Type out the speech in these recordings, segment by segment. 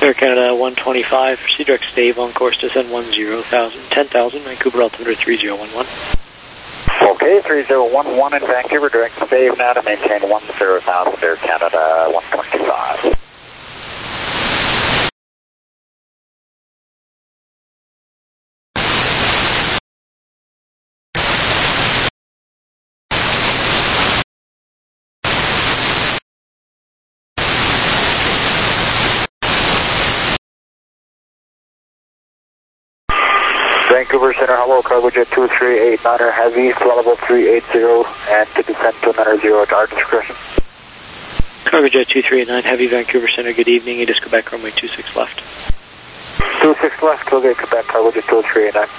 Air Canada 125, proceed direct stave on course descend 10,000, Vancouver altimeter 3011. Okay, 3011 in Vancouver, direct stave now to maintain 10,000, Air Canada 125. Vancouver Center, hello, Cargojet 2389er Heavy, level 380, and to descend to 90 at our discretion. Cargojet 2389 Heavy, Vancouver Center, good evening, Aegis Quebec, runway 26 left. 26 left, Cargojet Quebec, Cargojet 2389.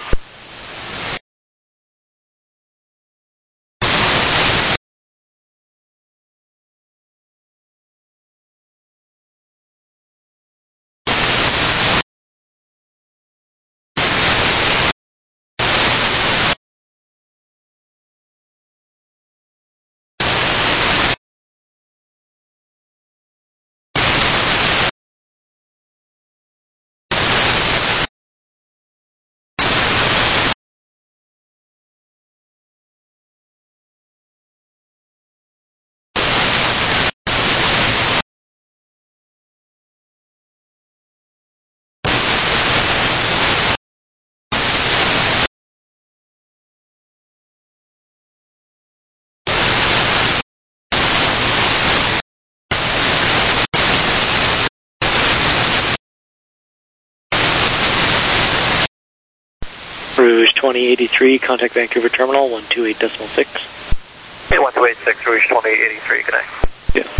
Rouge 2083, contact Vancouver Terminal 128.6. Hey, 1286, Rouge 2083, good night. Yeah.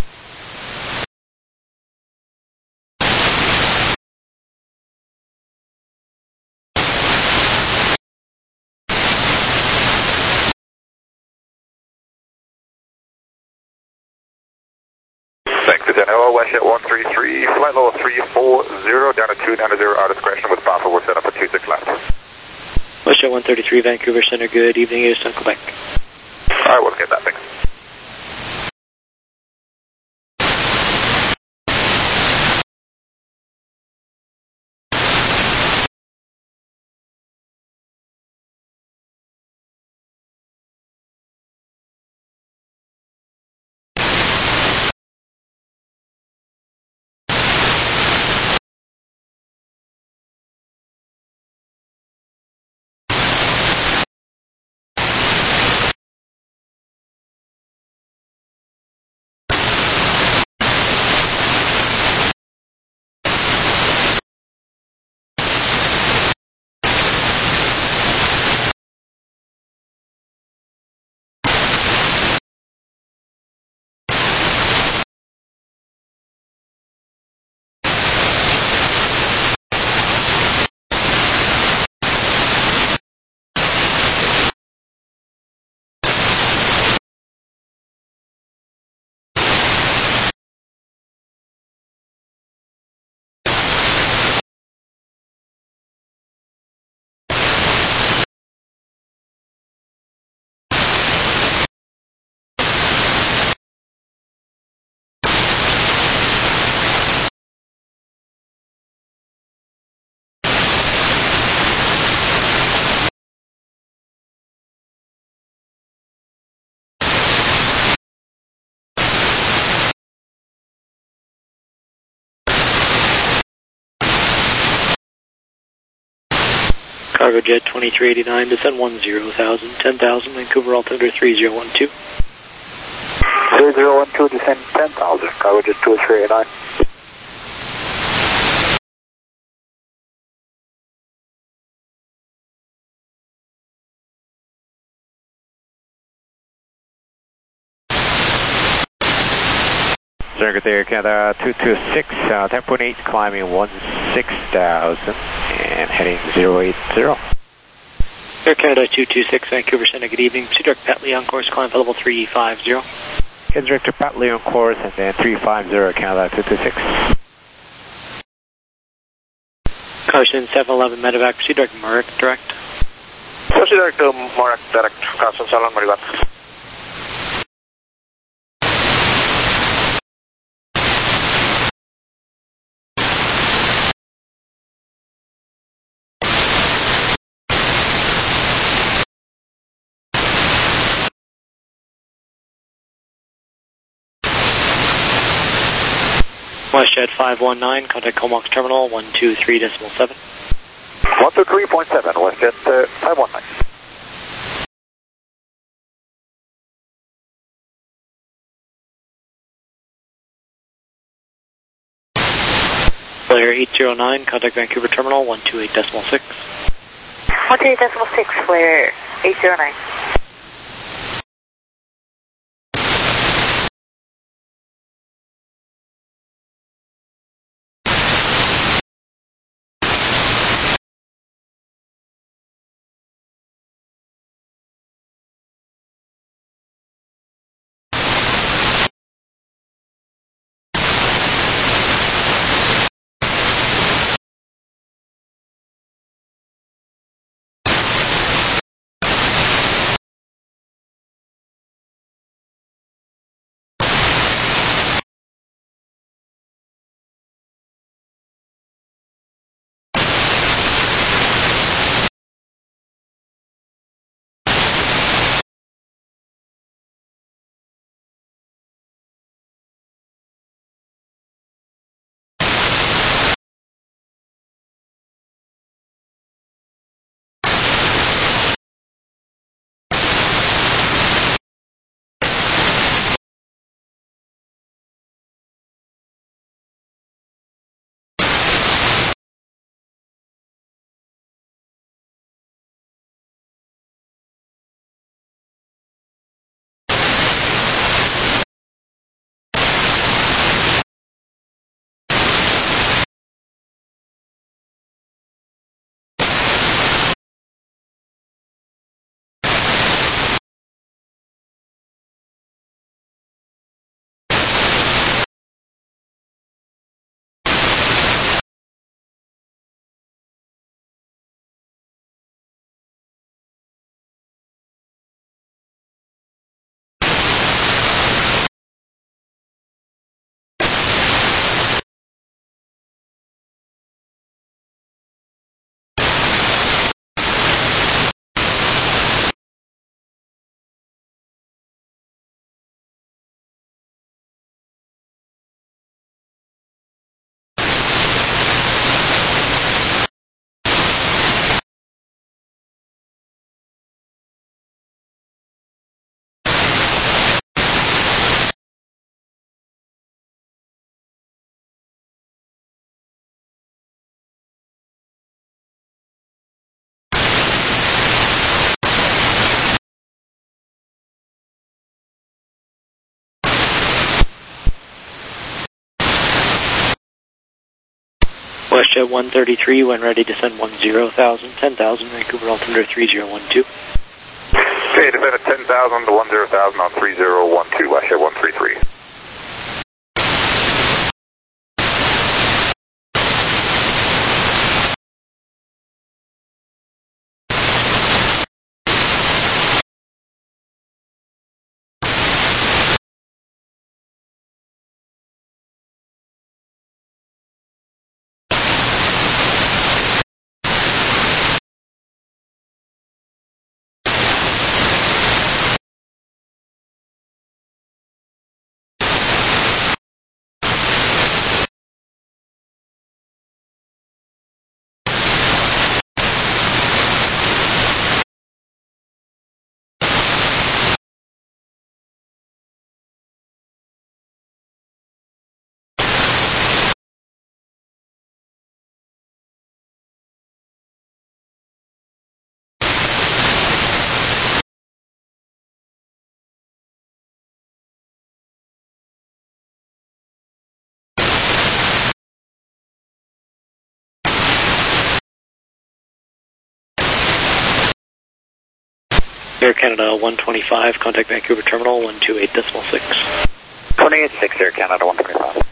Vancouver Hello, Westjet 133, flight level 340, down to 290, our discretion with Papa, we'll set up a 26 left. Westjet 133, Vancouver Center, good evening, Aegis on Quebec. Alright, we'll get that thing. Cargojet 2389, descend 10,000, Vancouver altimeter 3012. 3012, descend 10,000, Cargojet 2389. Circuit Air Canada 226, 10.8, climbing 16,000 and heading 080. Air Canada 226, Vancouver Center, good evening. Proceed direct Patley on course, climb level 350. Get direct to Patley on course and then 350, Canada 226. Carson 711 Medevac, proceed direct Marek direct. Proceed direct to Marek direct, Carson 711 Medevac. WestJet 519, contact Comox Terminal 123.7. 123.7, WestJet 519. Flare 809, contact Vancouver Terminal 128.6. 128.6, Flare 809. WestJet 133, when ready to send 10,000, 10,000, Vancouver altimeter 3012. Okay, descend at 10,000 to 10,000 on 3012, WestJet 133. Air Canada 125, contact Vancouver Terminal 128.6. 28.6, Air Canada 125.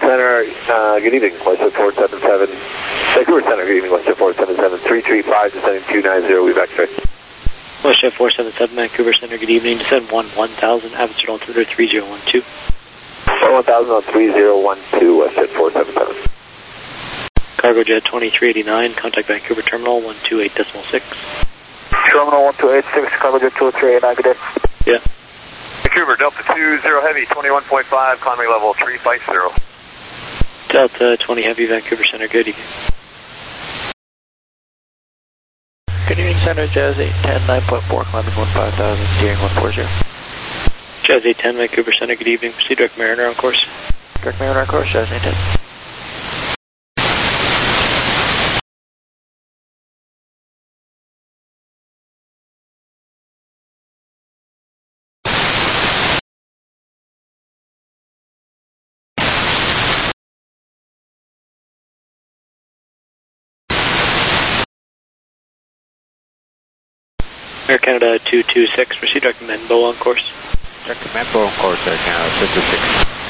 Center, good evening, WestJet 477. Vancouver Center, good evening, WestJet 477. 335, descending 290, we back straight. WestJet 477, Vancouver Center, good evening. Descend 1000, altitude altimeter 3012. 1000 on 3012, WestJet 477. Cargo Jet 2389, contact Vancouver Terminal 128.6. Terminal 1286, Cargo Jet 2389, good day. Yeah. Vancouver, Delta 20 Heavy, 21.5, climbing level 350. Delta 20 Heavy, Vancouver Center, good evening. Good evening, Center, Jazz 810, 9.4, climbing 15,000, steering 140. Jazz 810, Vancouver Center, good evening. Proceed direct Mariner on course. Direct Mariner on course, Jazz 810. Air Canada 226, proceed direct Menbo on course. Direct Menbo on course, Air Canada 226.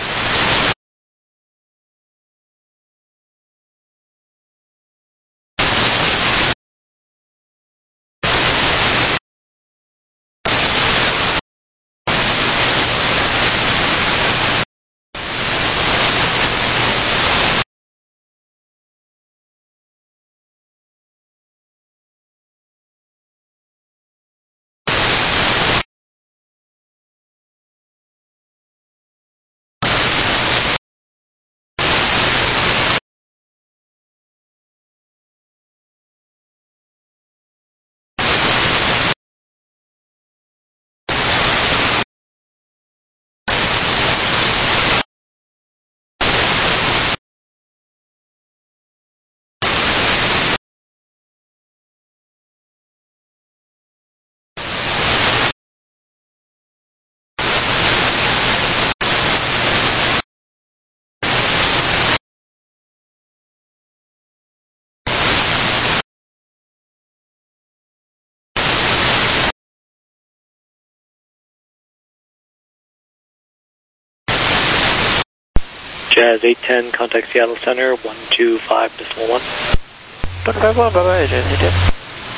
Jazz 810, contact Seattle Center 125.1. 151, bye-bye, Jazz 810.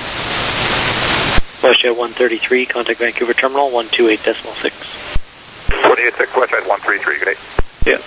WestJet 133, contact Vancouver Terminal 128.6. 286, WestJet 133, good day. Yeah.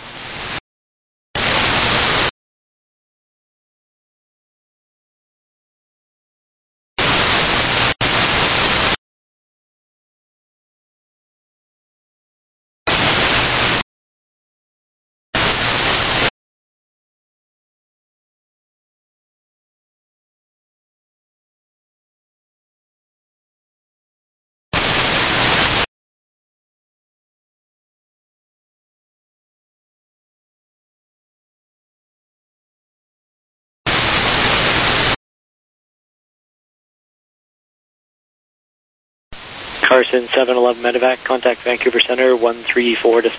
Carson 711 Medevac, contact Vancouver Center 134.6.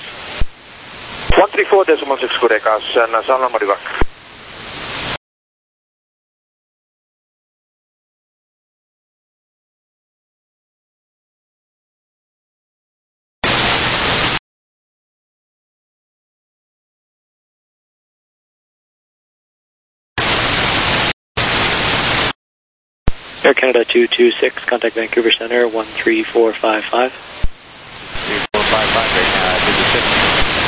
134.6, good day, Carson, 711 Medevac. Air Canada 226, contact Vancouver Center 13455. 3455, Air Canada 226.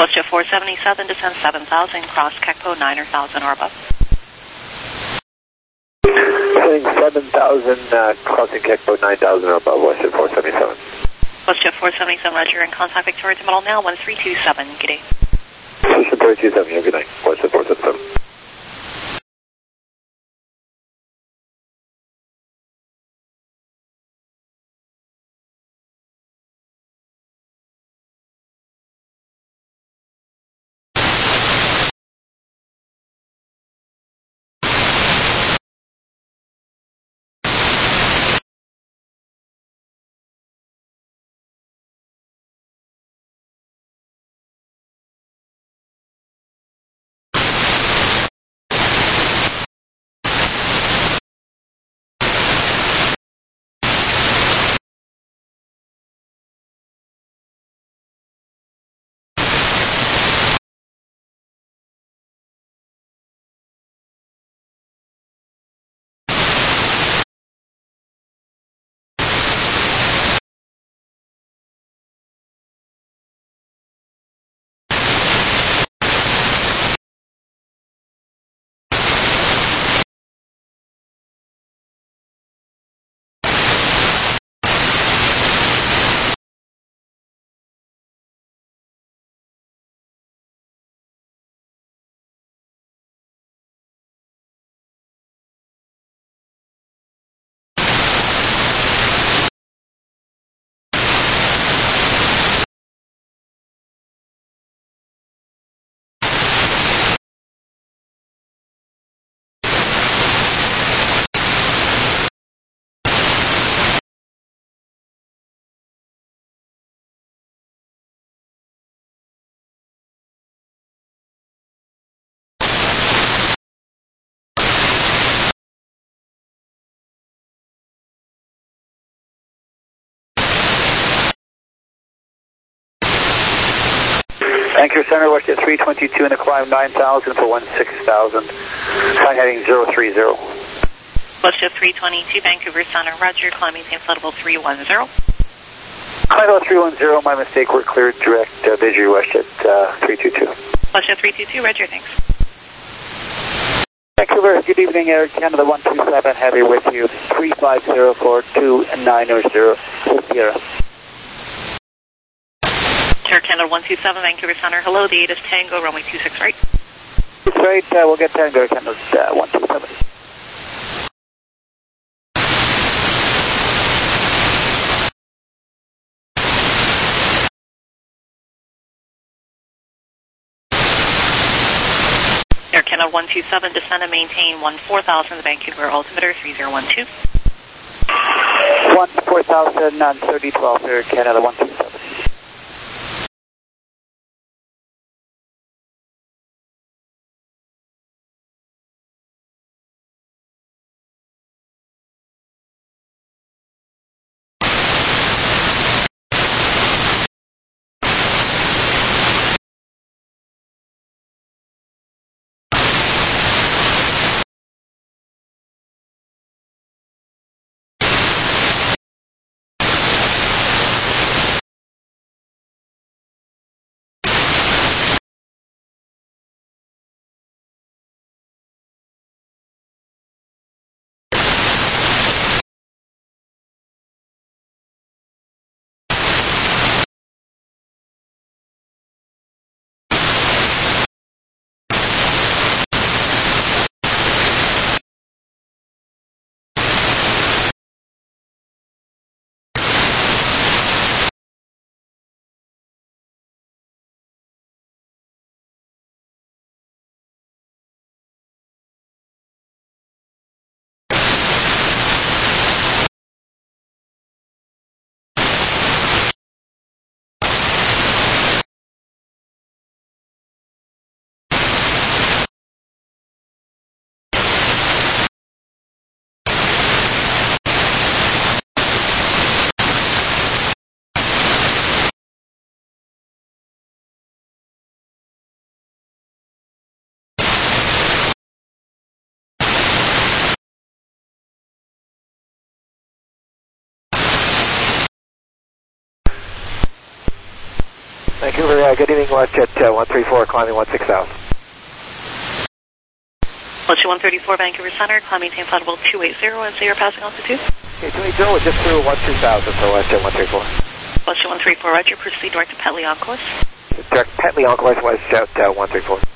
Jet 477, descend 7,000, cross Kekpo 9 or 1,000 or above. Heading 7,000, crossing Kekpo 9,000 or above, WestJet 477. WestJet 477, roger, in contact Victoria Terminal now, 1327, good day. 1327, yeah, good night, WestJet 477. Vancouver Center, WestJet 322 in the climb 9,000 for 16,000. Sign heading 030. WestJet 322, Vancouver Center, roger, climbing maintain flight level 310. Climb level 310, my mistake, we're cleared direct Visory WestJet 322. WestJet 322, roger, thanks. Vancouver, good evening, Air Canada 127, heavy with you, 350 for 290, Sierra. Air Canada 127, Vancouver Center, hello, the 8 is Tango, runway 26 right. That's right, we'll get Tango, Air Canada 127. Air Canada 127, descend and maintain 14,000, Vancouver altimeter 3012. 14,000 on 3012, Air Canada 127. Vancouver, good evening, WestJet 134, climbing 16 south. WestJet 134, Vancouver Center, climb maintain flight level 280 as they are passing altitude. Okay, 280, just through 12,000 for WestJet 134. WestJet 134, roger, proceed direct to Petley on course. Direct Petley on course, WestJet 134.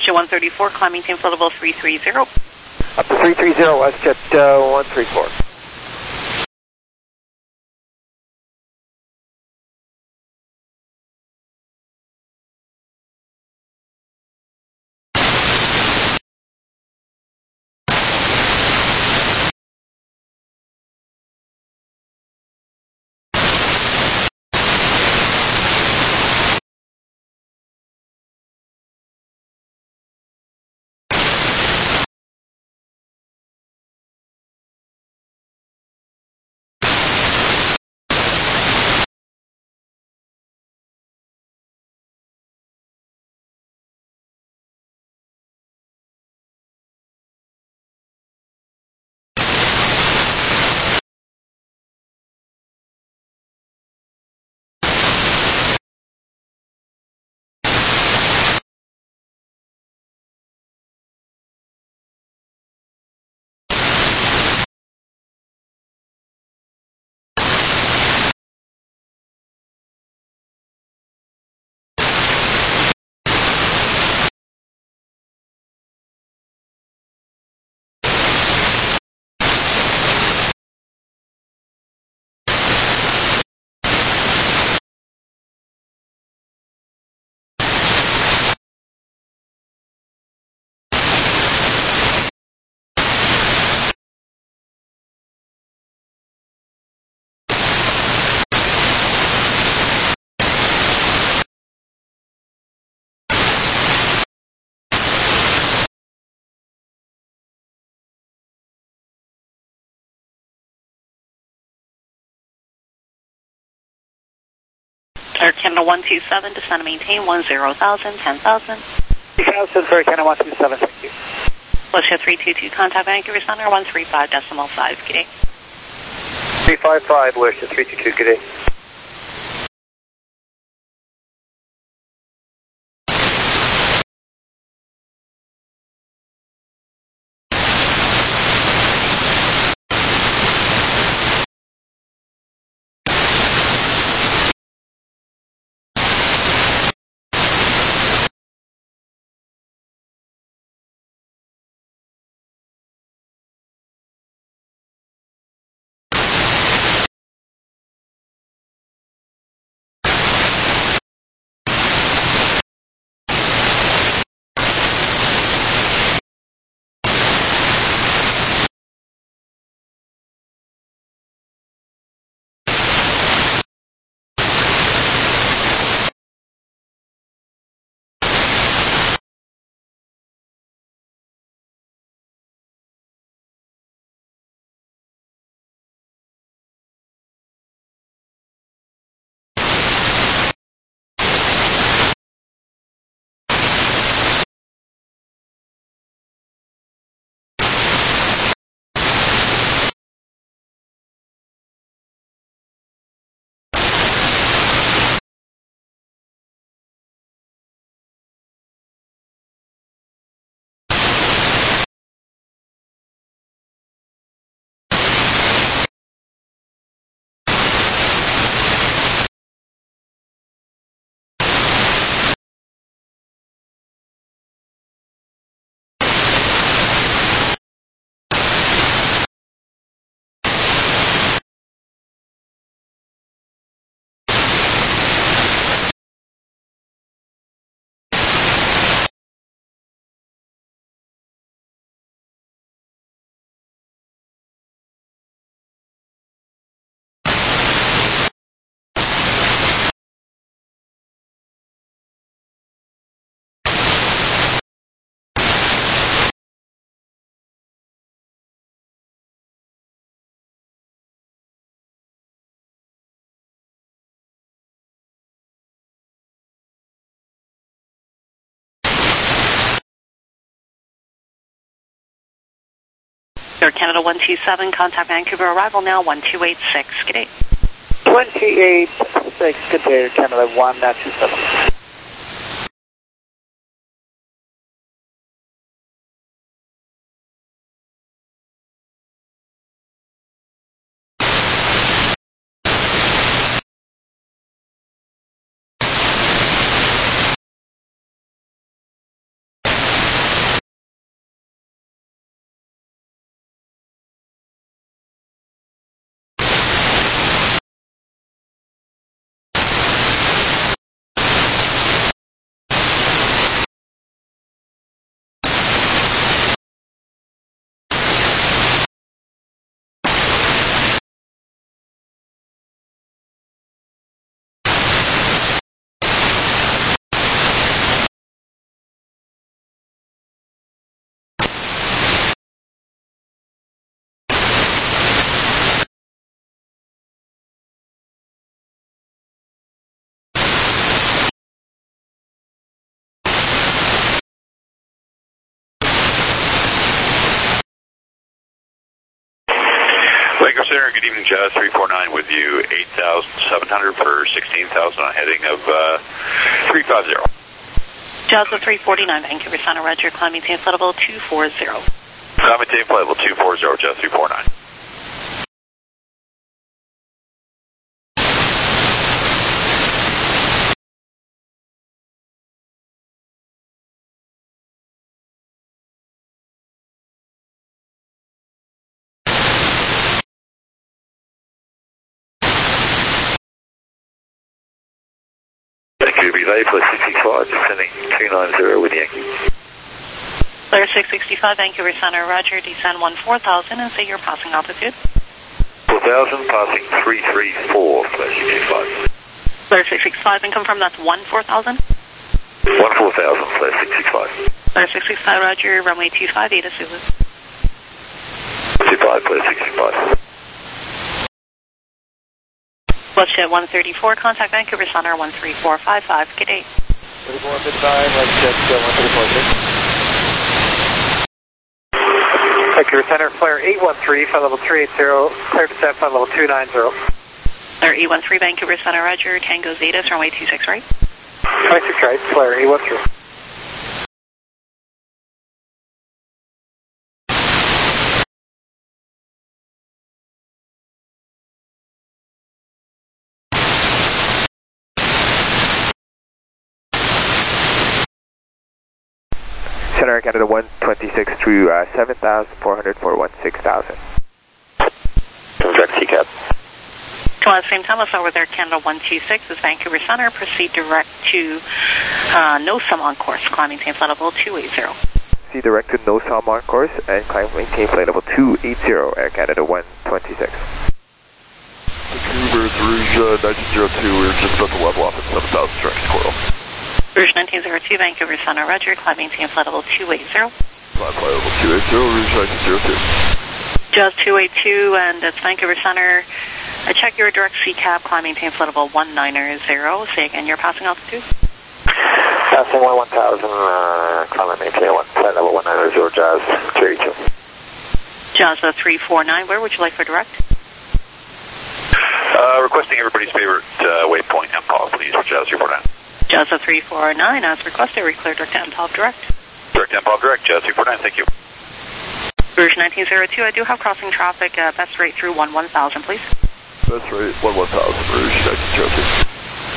WestJet 134, climb maintain flight level 330. Up to 330, WestJet 134. Air Canada 127, descend and maintain 10,000, 10,000. 10,000 for Canada 127, thank you. WestJet 322, contact Vancouver Center 135.5, good day. 355, WestJet 322, good day. Air Canada 127, contact Vancouver, arrival now 1286, good day. 286, good day, Air Canada 127. Vancouver Center, good evening, Jazz 349 with you, 8,700 for 16,000 on heading of 350. Jazz 349, Vancouver Center, Roger, climbing maintain flight level 240. Climb maintain flight level 240, Jazz 349. Vancouver Relay, plus 665, descending 290 with Yankee. Flare 665, Vancouver Center, Roger, descend 14,000 and say your passing altitude. 4,000, passing 334, Flare 665. Flare 665, and confirm that's 14,000? 14,000, Flare 665. Flare 665, Roger, runway 25, Ada Zulu. 25, Flare 665. WestJet 134, contact Vancouver Center 13455, good day. 34 midnight, WestJet 134. Vancouver Center, flare 813, flight level 380, clear descent, flight level 290. Flare 813, Vancouver Center, Roger, Tango Zeta, runway 26 right. 26 right, flare 813. Center Canada 126 through 7,400 for 16,000. Direct CCAP. Well, at the same time, let's over there, Canada 126 is Vancouver Center. Proceed direct to NOSAM on course, climb maintain flight level 280. See direct to NOSAM on course and climb maintain flight level 280, Air Canada 126. Vancouver, Rouge 1902, we were just about to level off at 7,000 direct Coral. Rouge 1902, Vancouver Center, Roger, climb maintain flight level 280. Climb flight level 280, Rouge 1902. Jazz 282, and it's Vancouver Center. Check your direct CCAP, climb maintain flight level 190. Say again your passing altitude. Passing 1,000, climb maintain flight level 190, Jazz 282. Jazz 349, where would you like for direct? Requesting everybody's favorite waypoint, MPOG, please, for Jazz 349. Jazz 349, as requested, we clear direct to MPOG direct. Direct to MPOG direct, Jazz 349, thank you. Rouge 1902, I do have crossing traffic, best rate through 11,000, please. Best rate 11,000, Rouge 1902.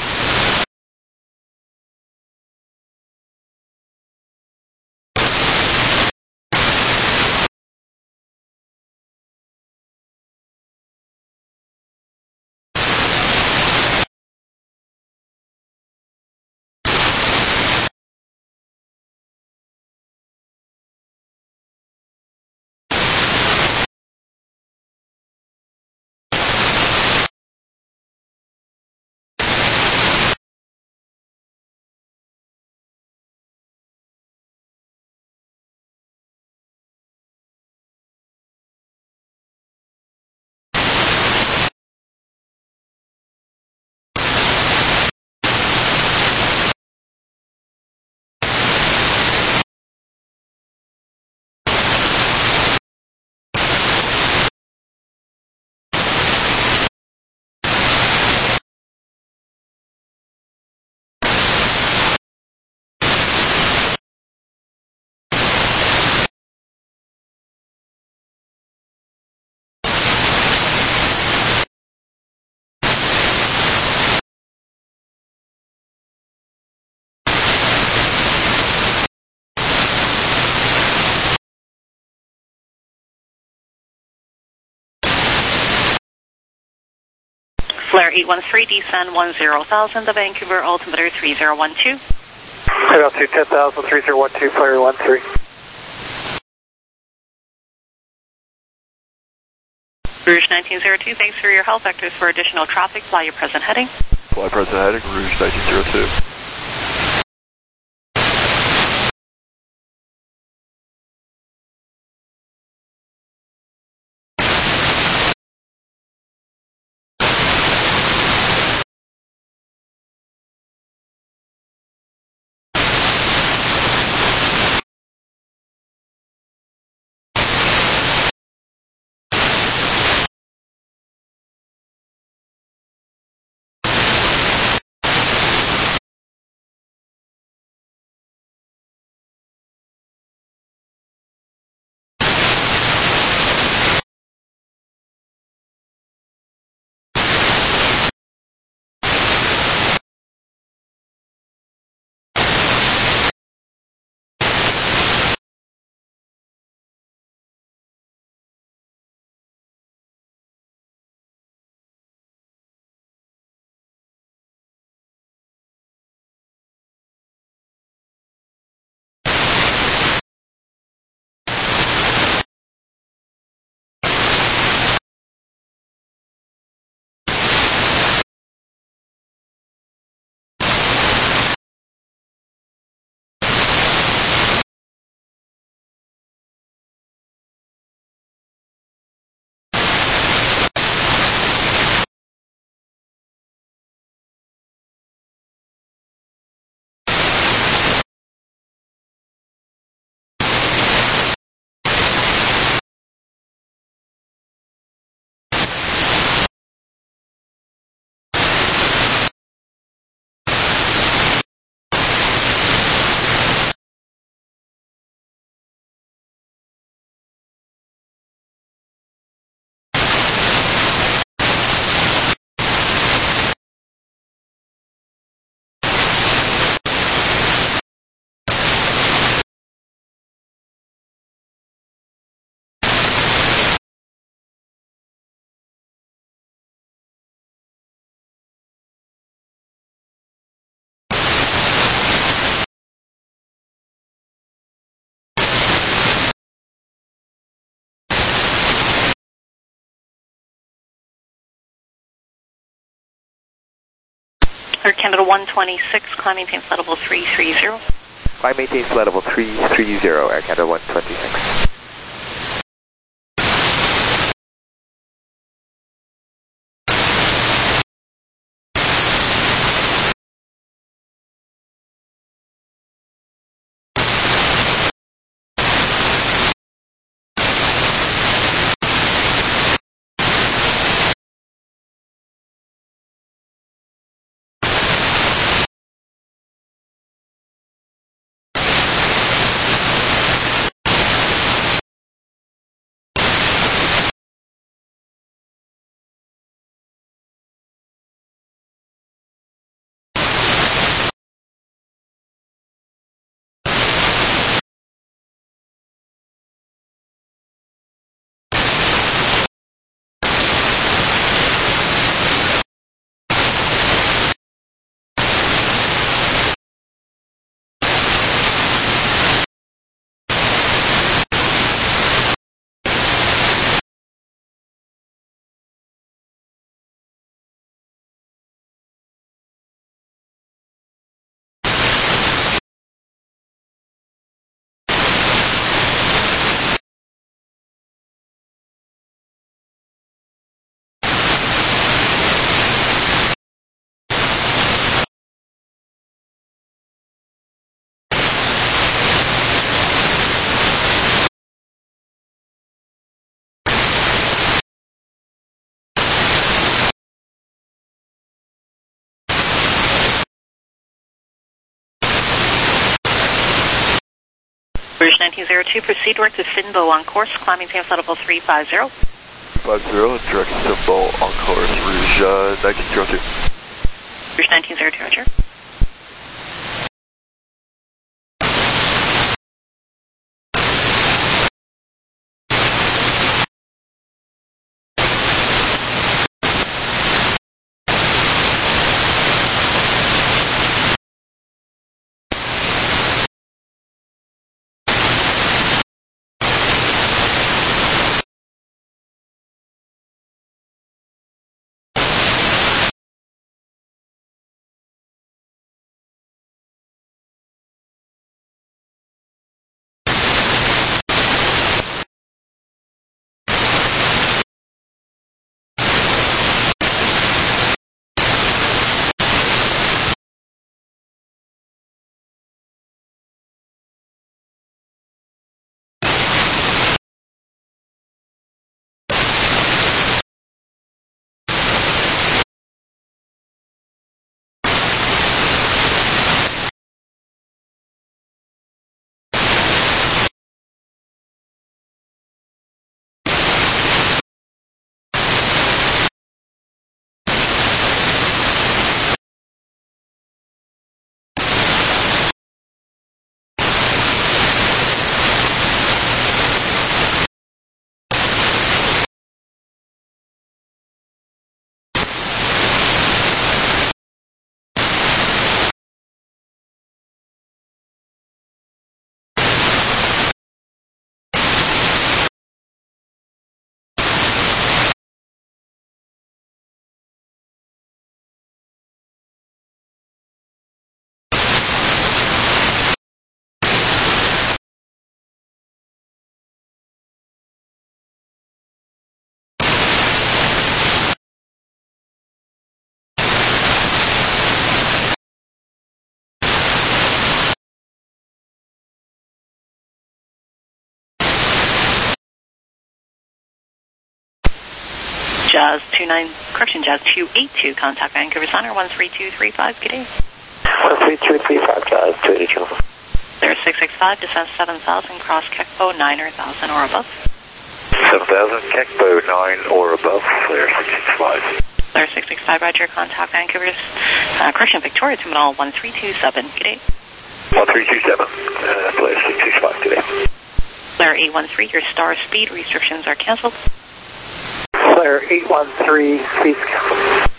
Flare 813, descend 10,000, the Vancouver altimeter 3012. Clear out to 10,000, 3012, flare 13. Rouge 1902, thanks for your help. Vectors for additional traffic, fly your present heading. Fly present heading, Rouge 1902. Air Canada 126, climb maintain flight level 330. Climb maintain flight level 330, Air Canada 126. Rouge 1902, proceed direct to Finbo on course, climb maintain flight level 350. 50, direct Finbo on course, Rouge 1902. Rouge 1902, roger. Jazz 282, contact Vancouver Center 13235, good day. 13235, Jazz 282. There 665, descend 7000, cross Kekpo 9 or 1000 or above. 7000, Kekpo 9 or above, clear 665. Clear 665, roger, contact Vancouver's, Victoria Terminal 1327, good day. 1327, clear 665, good day. Clear 813, your star speed restrictions are cancelled. Clear 813, speed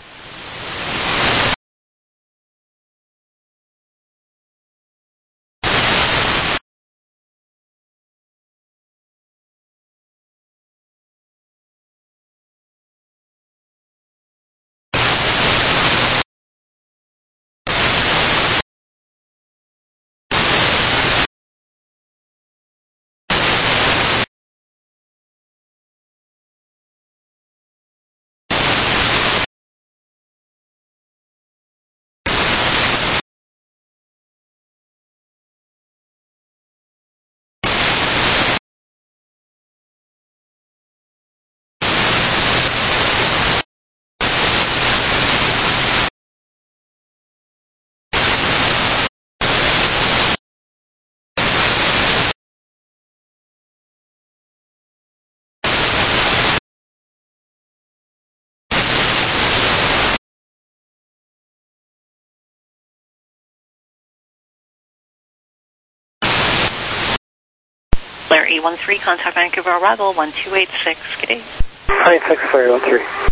813, contact Vancouver arrival 1286. Good day. 986 for 813.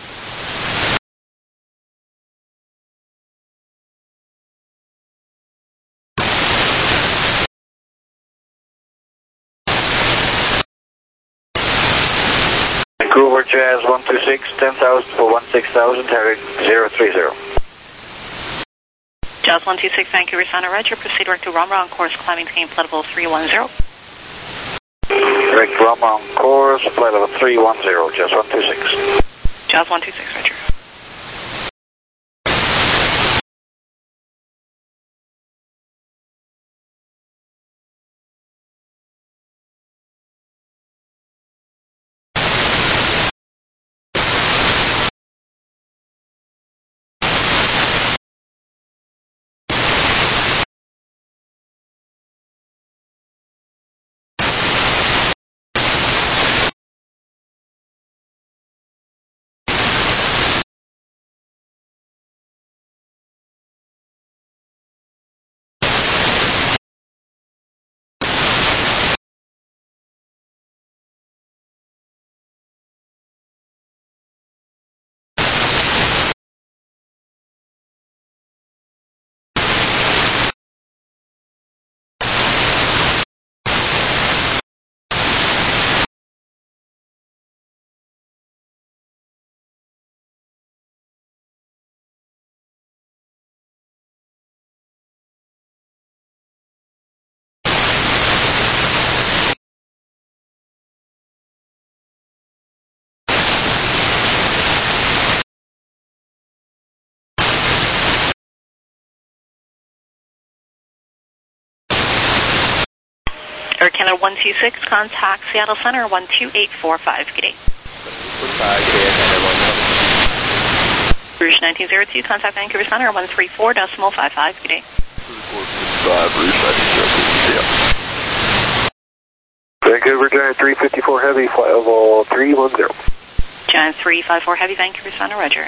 Vancouver Jazz 126, 10,000 for 16,000, heading 030. Jazz 126, Vancouver Center, Roger. Proceed direct to Rumra on course, climbing to flight level 310. Direct Rumra on course, flight level 310, Jazz 126. Jazz 126, Roger. Air Canada 126, contact Seattle Center 12845. Good day. Rouge 1902, contact Vancouver Center 134.55. Good day. Vancouver Giant 354 Heavy, flight level 310. Giant 354 Heavy, Vancouver Center, Roger.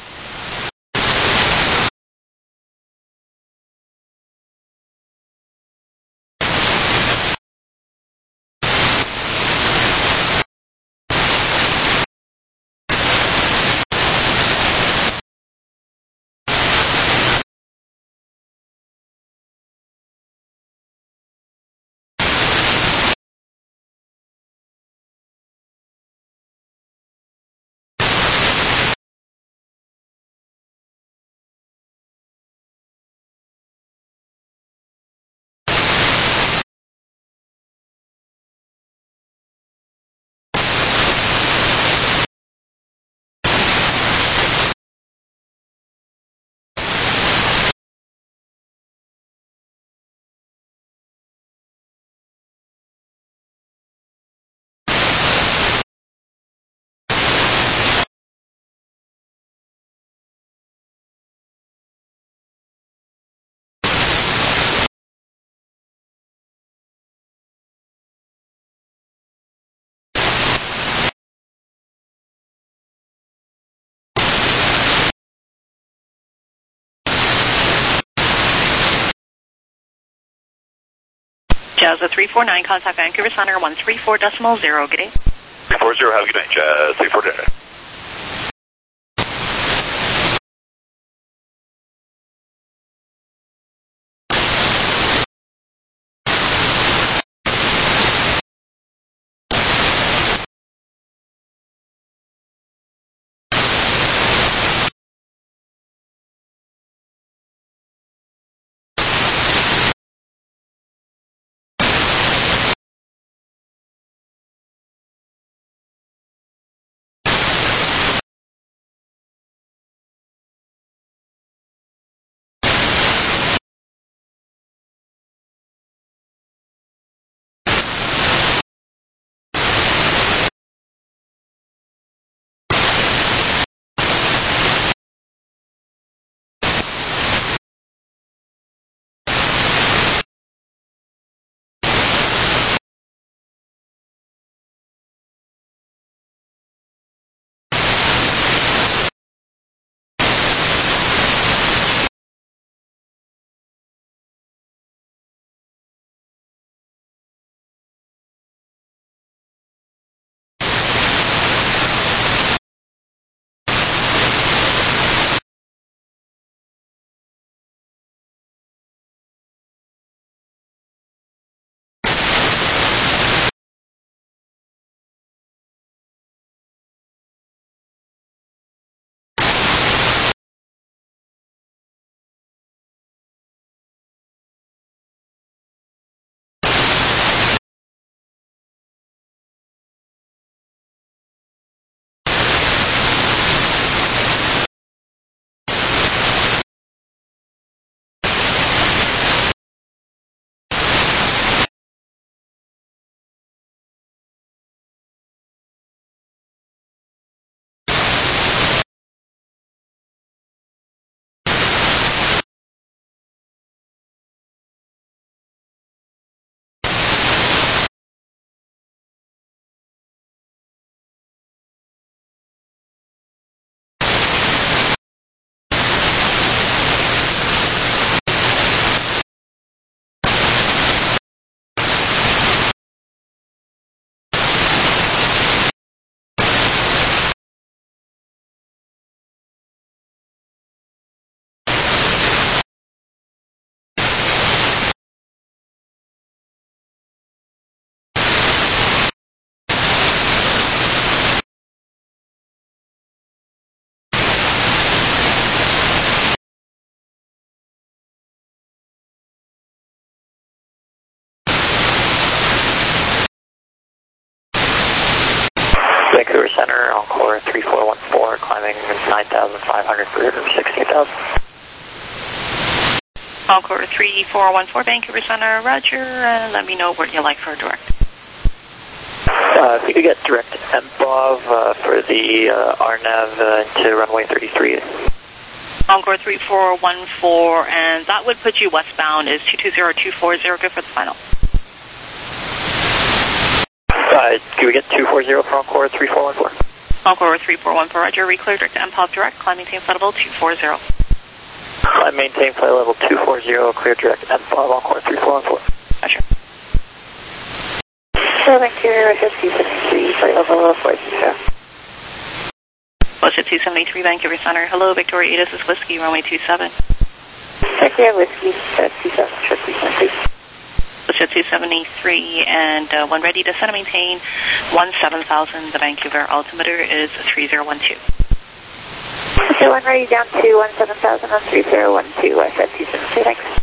Jazz 349, contact Vancouver Center 134.0. Good day. 340, have a good night, Jazz 340. Vancouver Center, Encore 3414, climbing 9,500 for 16,000. Encore 3414, Vancouver Center, roger, let me know what you like for a direct. If you could get direct MPOV for the RNAV into runway 33. Encore 3414, and that would put you westbound. Is 220240 good for the final? Can we get 240 for Encore 3414? Encore 3414, roger, reclear direct to MPOV direct, climb maintain flight level 240. Climb maintain flight level 240, clear direct MPOV, Encore 3414. Roger. Vancouver, 273, flight level 420. Bullshit 273, Vancouver Center. Hello, Victoria 8, this is Whiskey, runway 27. Victoria Whiskey, 27, should be please. Bullshit 273, and when ready to center maintain 17,000, the Vancouver altimeter is 3012. Okay, when ready down to 17,000 on 3012, I said 273, thanks.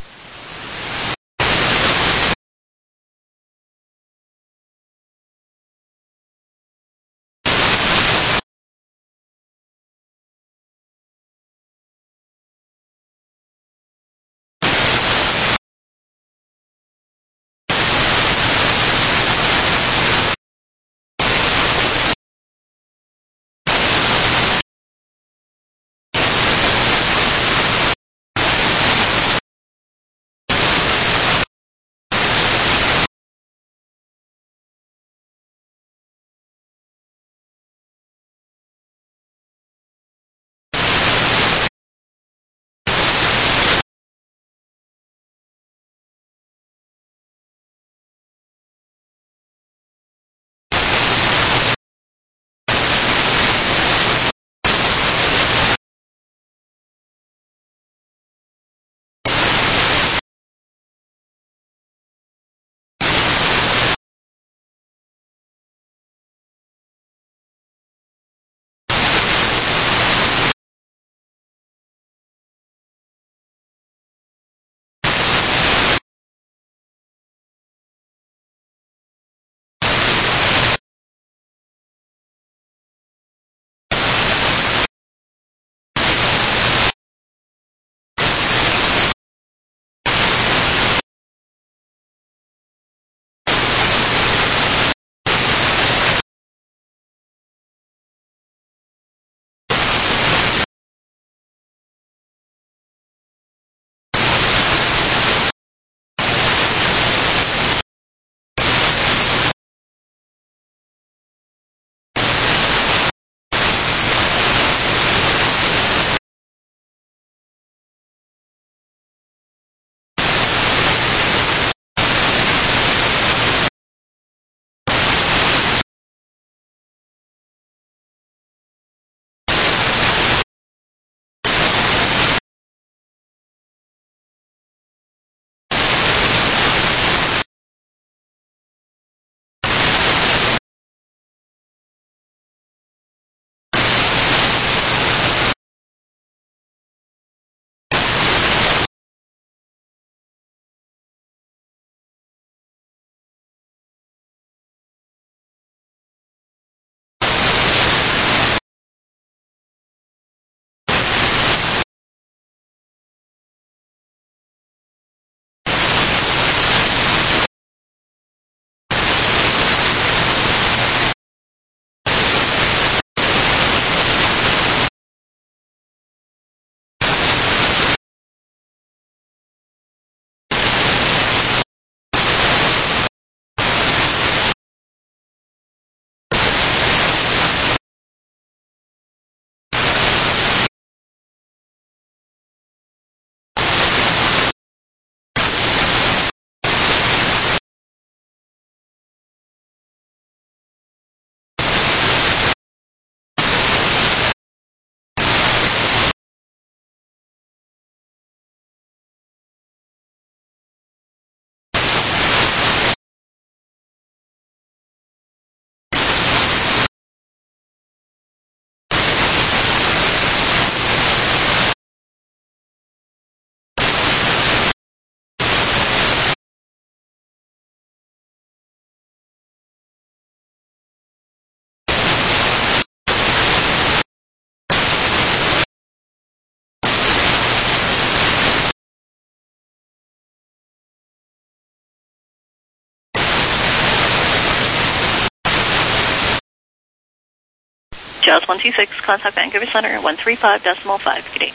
Just 126, contact Vancouver Center, 135.5. Good day.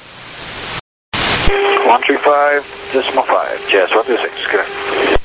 135.5, Jazz 126, good day.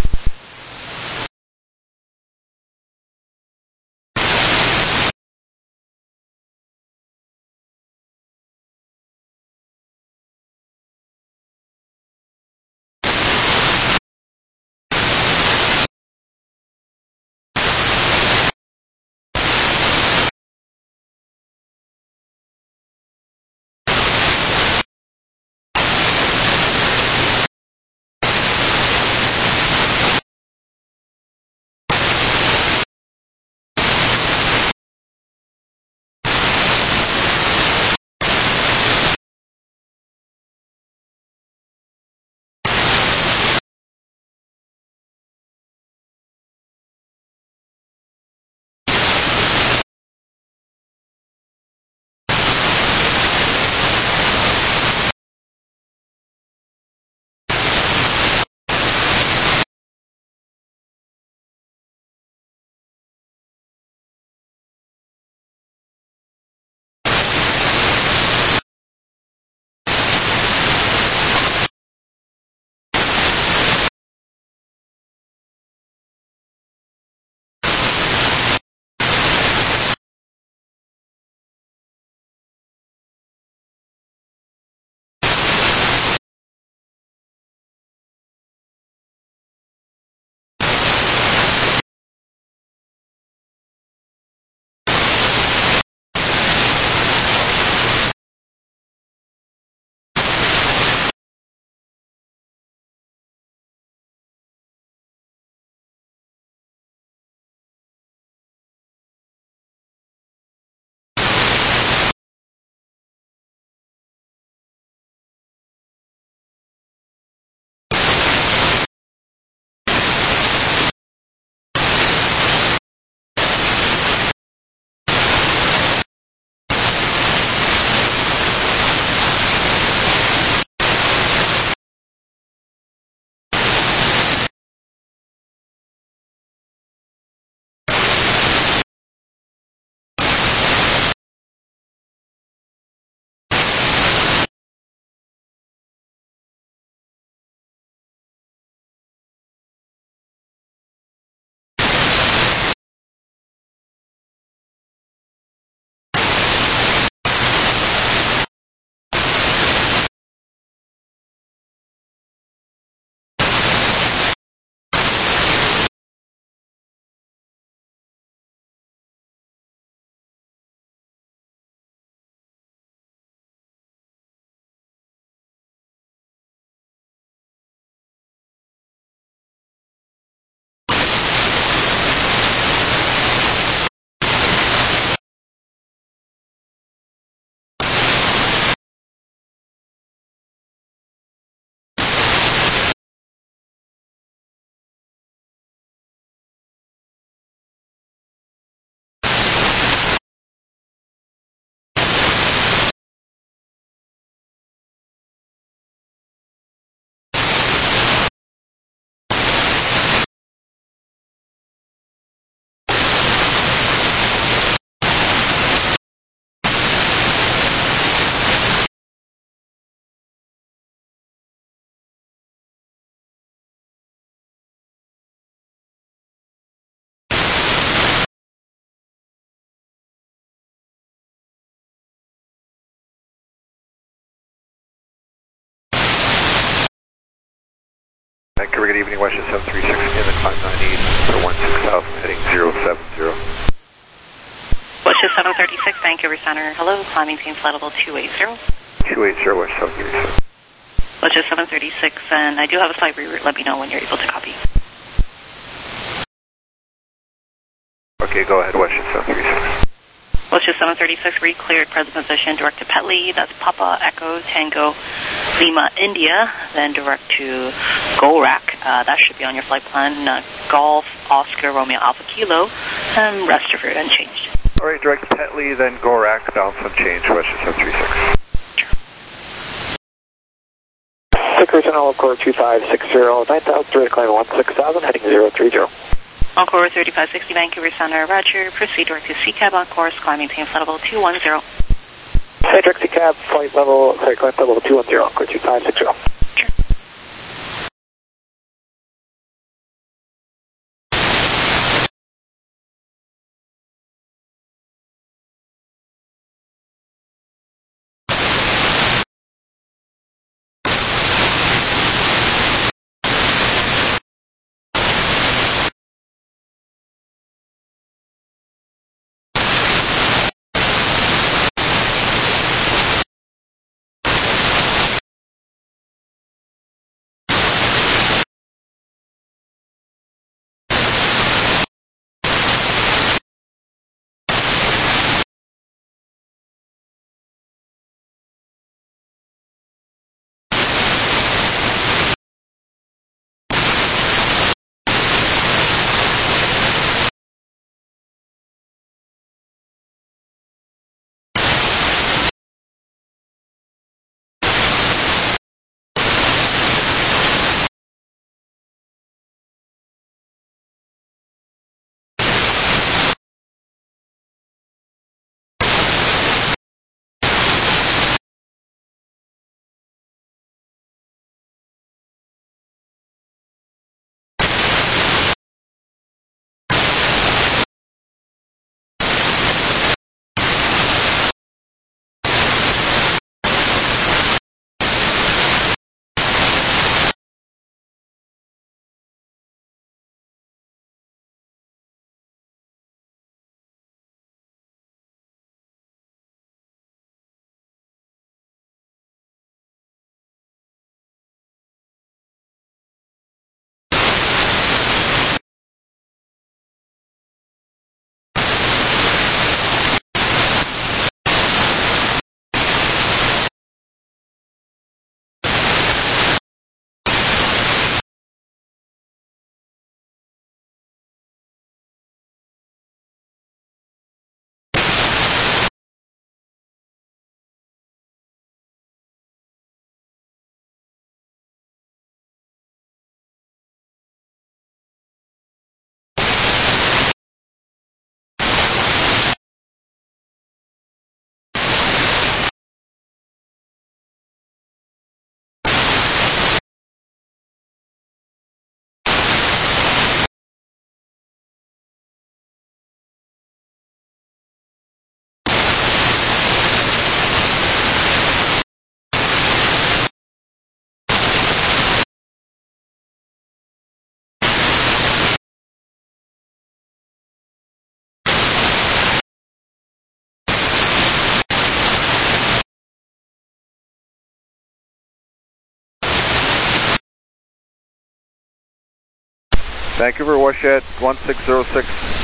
Vancouver, good evening, Western 736, again, climb 98 for 16,000, heading 070. Western 736, Vancouver Center, hello, climbing team flight level 280. 280, West 736. Western 736, and I do have a flight reroute, let me know when you're able to copy. Okay, go ahead, Western 736. Western 736, re-cleared, present position, direct to Petley, that's Papa Echo Tango Lima, India, then direct to Gorak, that should be on your flight plan, Golf Oscar Romeo Alpha Kilo, and rest of it unchanged. Alright, direct to Petley, then Gorak, balance unchanged, Western 736. Quick return all core 2560, 9000, direct climb 16,000, heading 030. Encore 3560 Vancouver Center, roger. Proceed direct to CCAB on course, climb maintain flight level 210. Hey, direct CCAB, climb level 210, Encore 3560. Vancouver, Washat 1606,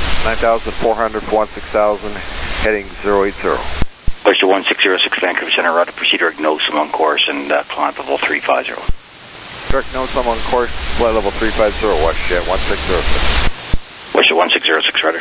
9400 for 16000, heading 080. Oyster 1606 Vancouver Center, route to proceed direct NOSM on course and climb level 350. Direct NOSM on course, flight level 350, Washat 1606. Oyster 1606, rudder.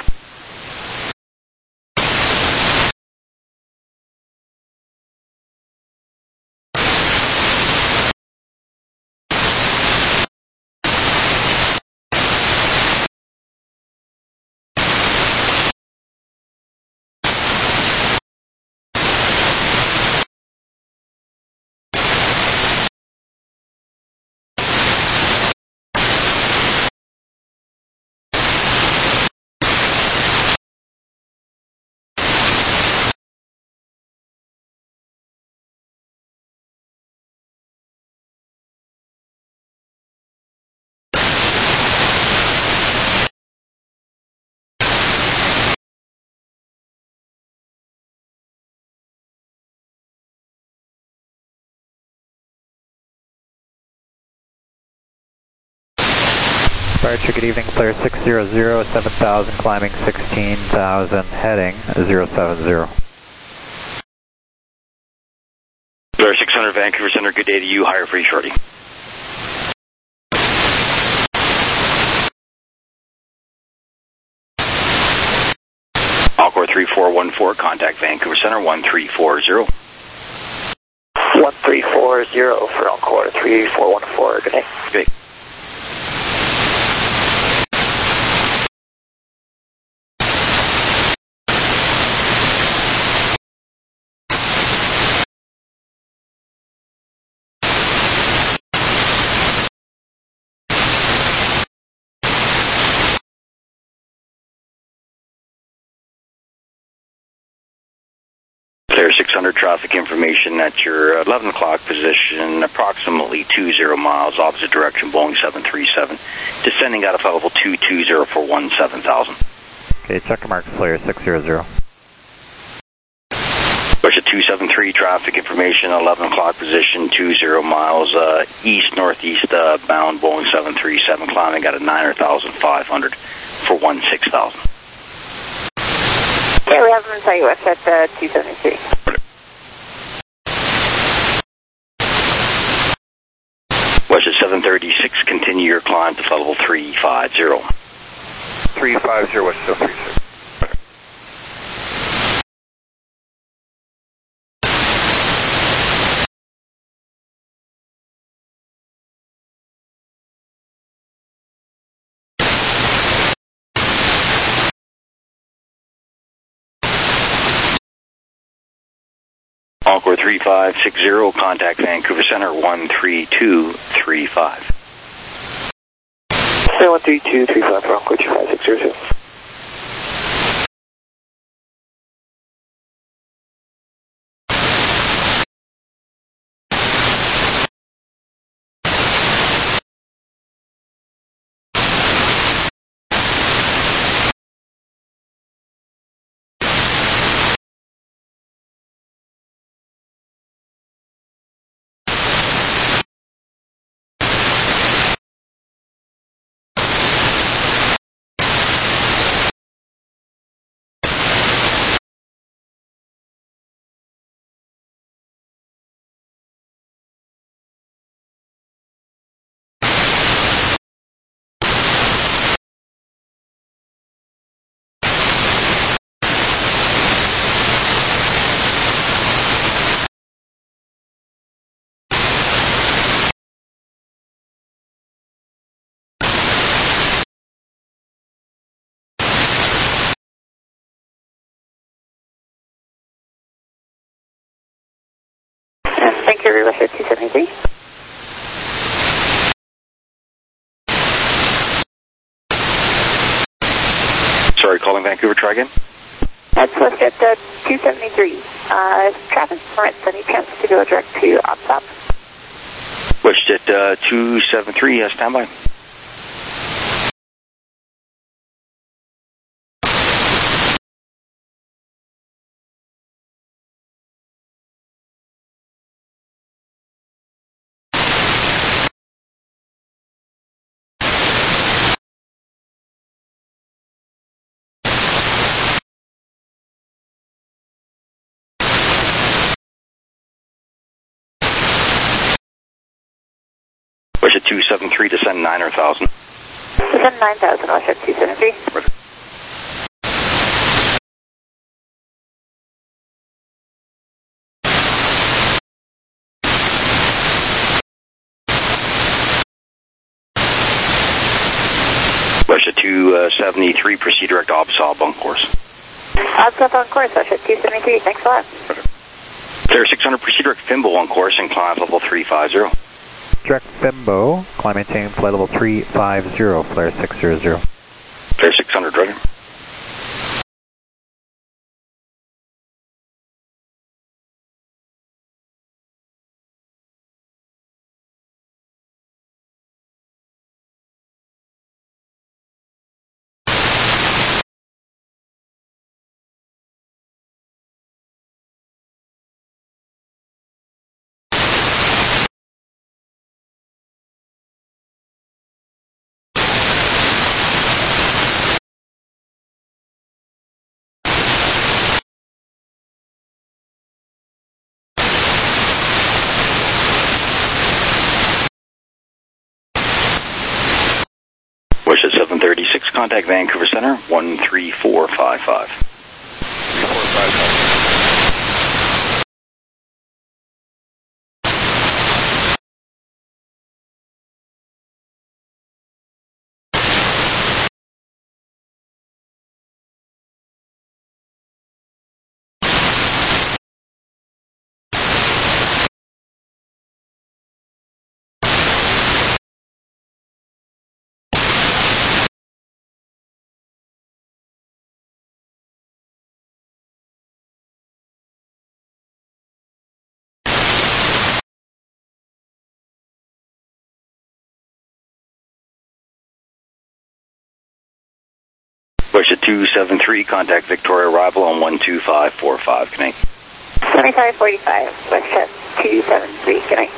Departure, good evening, Flare 600, 7000, climbing 16,000, heading 070. Flare 600 Vancouver Center, good day to you, higher for you shortly. Encore 3414, contact Vancouver Center 1340. 1340 for Encore 3414, good day. Good day. 600 traffic information at your 11 o'clock position, approximately 20 miles opposite direction, Boeing 737, descending out of level 220 for 17,000. Okay, checker mark Flare 600. Russia 273 traffic information, 11 o'clock position, 20 miles east-northeast bound, Boeing 737, climbing at a 9,500 for 16,000. Okay, we have them in sight west at 273. West at 736, continue your climb to level 350. 350, West 736. Encore 3560, contact Vancouver Center 13235. 13235 for Encore 3560. Vancouver, Russia 273. Sorry, calling Vancouver, try again. That's West at 273. Traffic permits any chance to go direct to OpSop? West at 273, standby. West at 273, descend 9,000. Descend 9,000, West at 273. Right. West at 273, proceed direct OBSOB on course. OBSOB on course, West at 273. Thanks a lot. Flare 600, proceed direct Fimbo on course and climb level 350. Direct Fimbo, climb maintain flight level 350, Flare 600. Flare 600, right? Wish at 736, contact Vancouver Center 13455. 3455. WestJet 273, contact Victoria arrival on 12545. Good night. 7545, WestJet 273. Good night.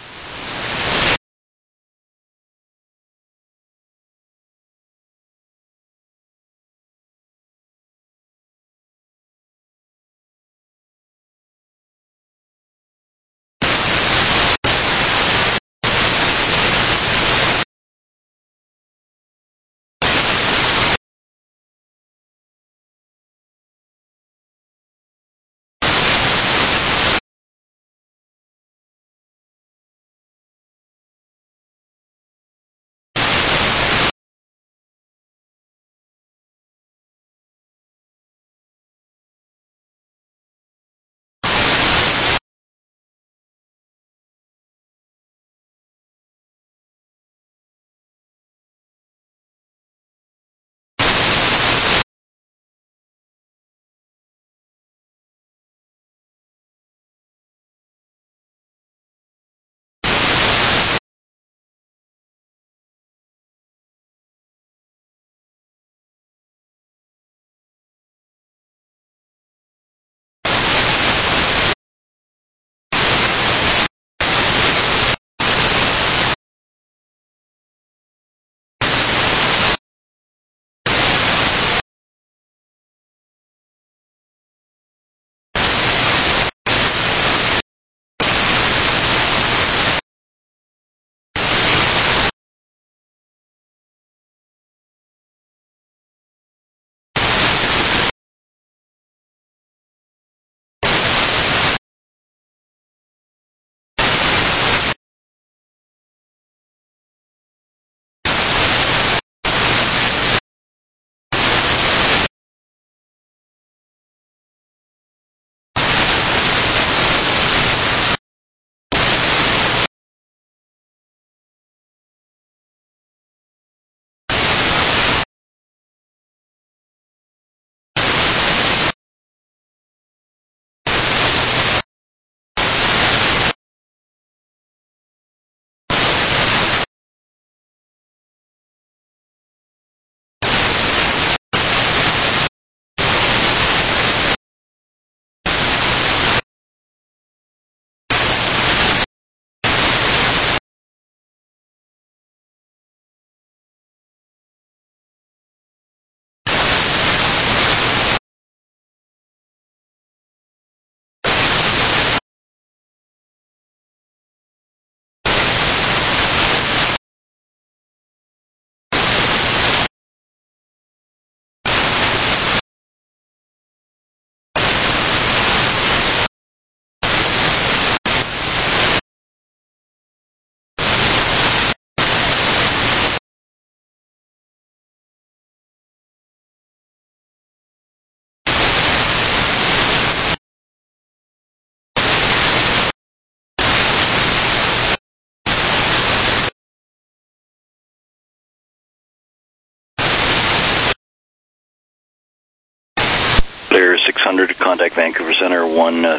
Player 600, contact Vancouver Center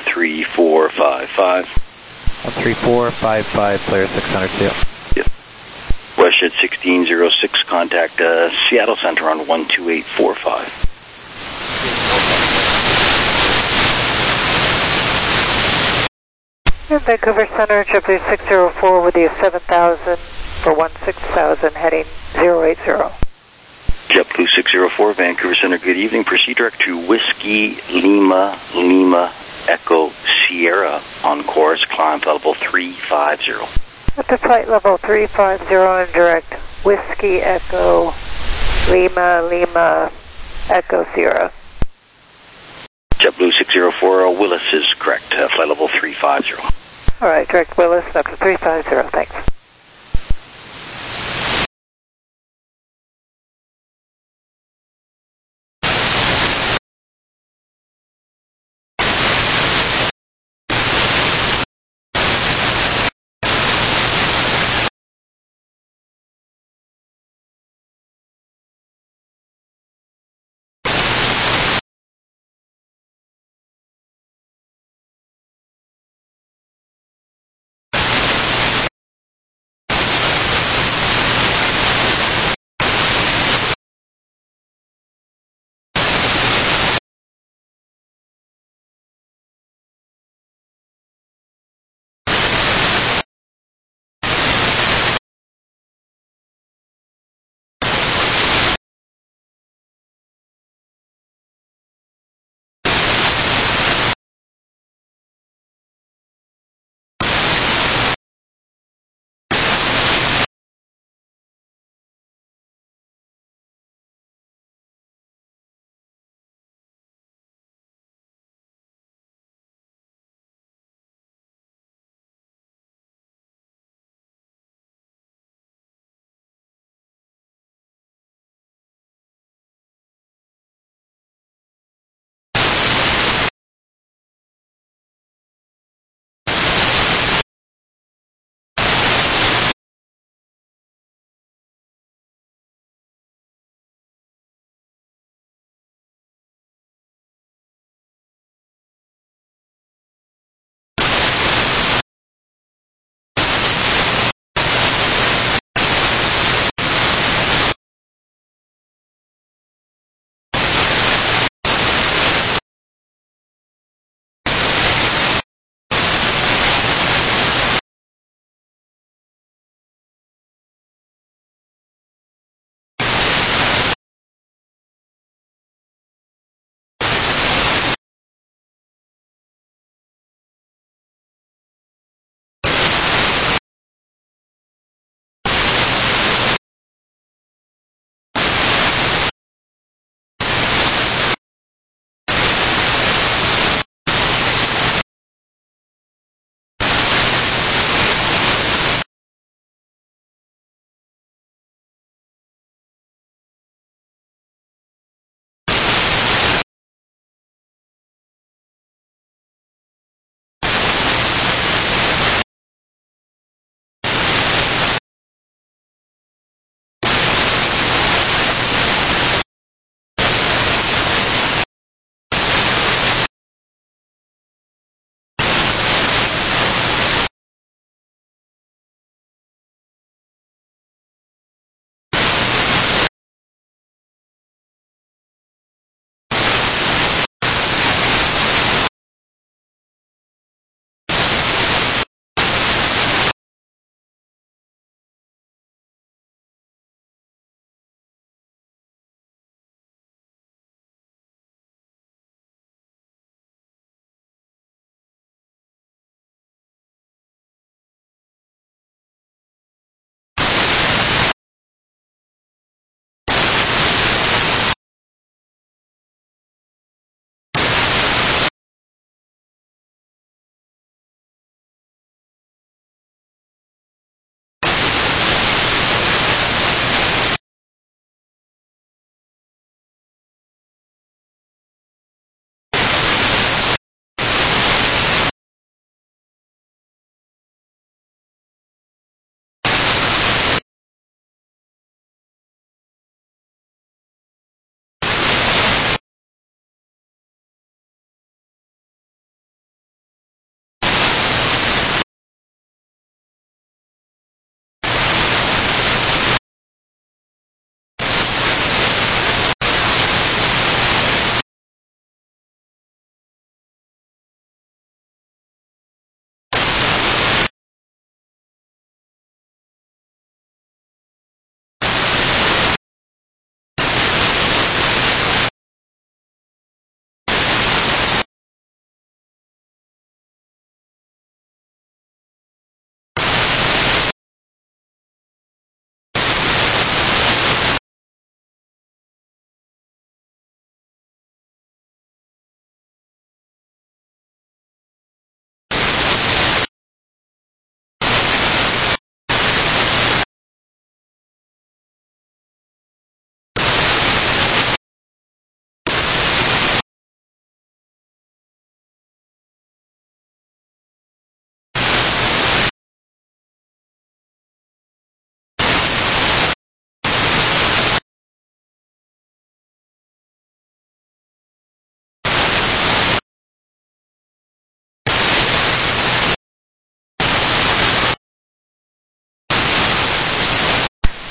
13455. 13455, player 600, see ya. Yes. WestJet 1606, contact Seattle Center on 12845. Vancouver Center, JetBlue 604 with you 7000 for 16,000, heading 080. JetBlue 604, Vancouver Center, good evening. Proceed direct to Whiskey Lima Lima Echo Sierra on course, climb level 350. At the flight level 350 and direct Whiskey Echo Lima Lima Echo Sierra. JetBlue 604, Willis is correct, flight level 350. All right, direct Willis up to 350, thanks.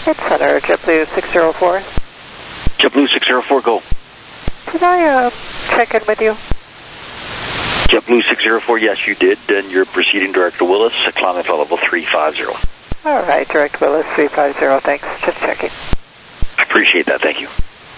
It's Center, JetBlue 604. JetBlue 604, go. Did I check in with you? JetBlue 604, yes, you did. And you're proceeding direct to Willis, climbing flight level 350. All right, direct Willis 350, thanks. Just checking. I appreciate that, thank you.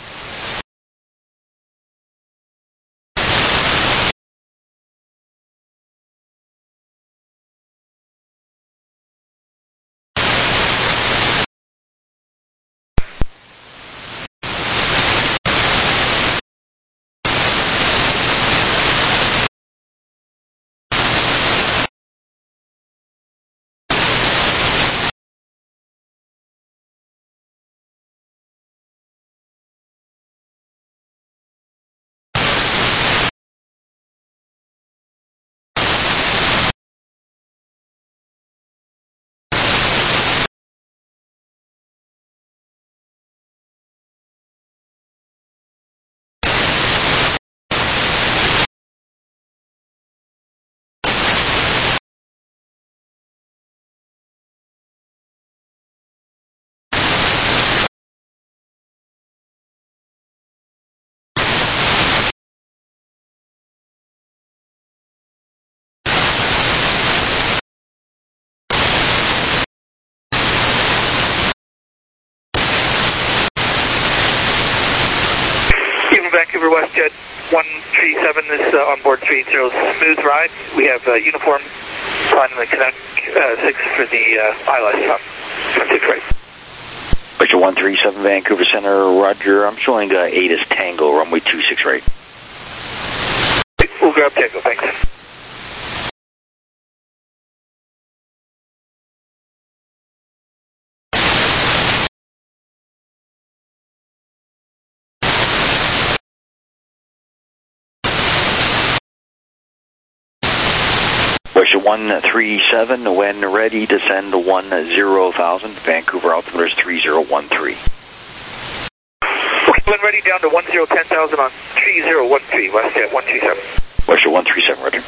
Vancouver WestJet 137 is on board 30, smooth ride. We have uniform flying in the Canuck 6 for the ILS stop. 6 right. Roger 137 Vancouver Center, Roger. I'm showing 8 is Tango, runway 26 right. We'll grab Tango, thanks. Russia 137, when ready, descend 10,000, Vancouver altimeter is 3013. Okay, when ready, down to 10,000 on 3013, WestJet 137. Russia 137, roger.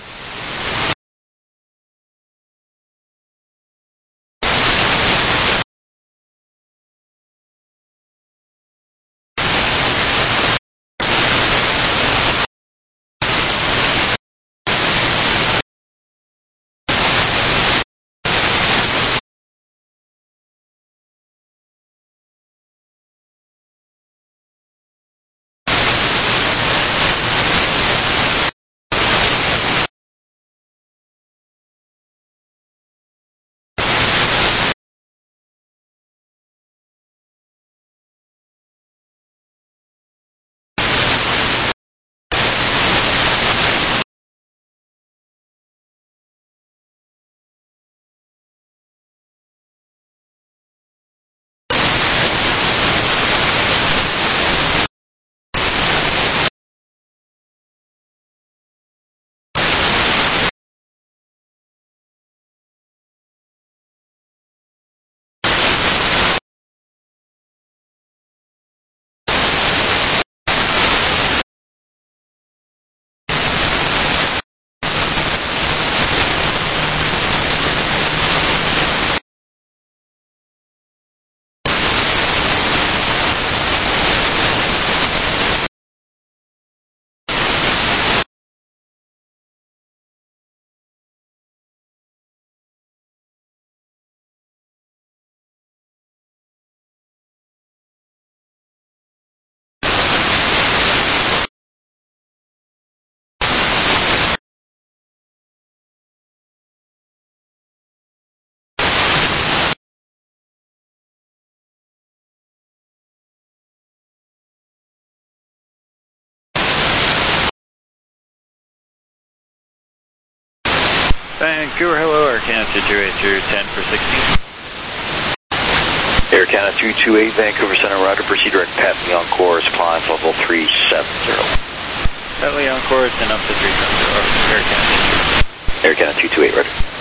Vancouver, hello, Air Canada 228 10 for 16. Air Canada 228, Vancouver Center, roger, proceed direct Patley on course, climb level 370. Patley on course and up to 370, Air Canada. Air Canada 228, roger.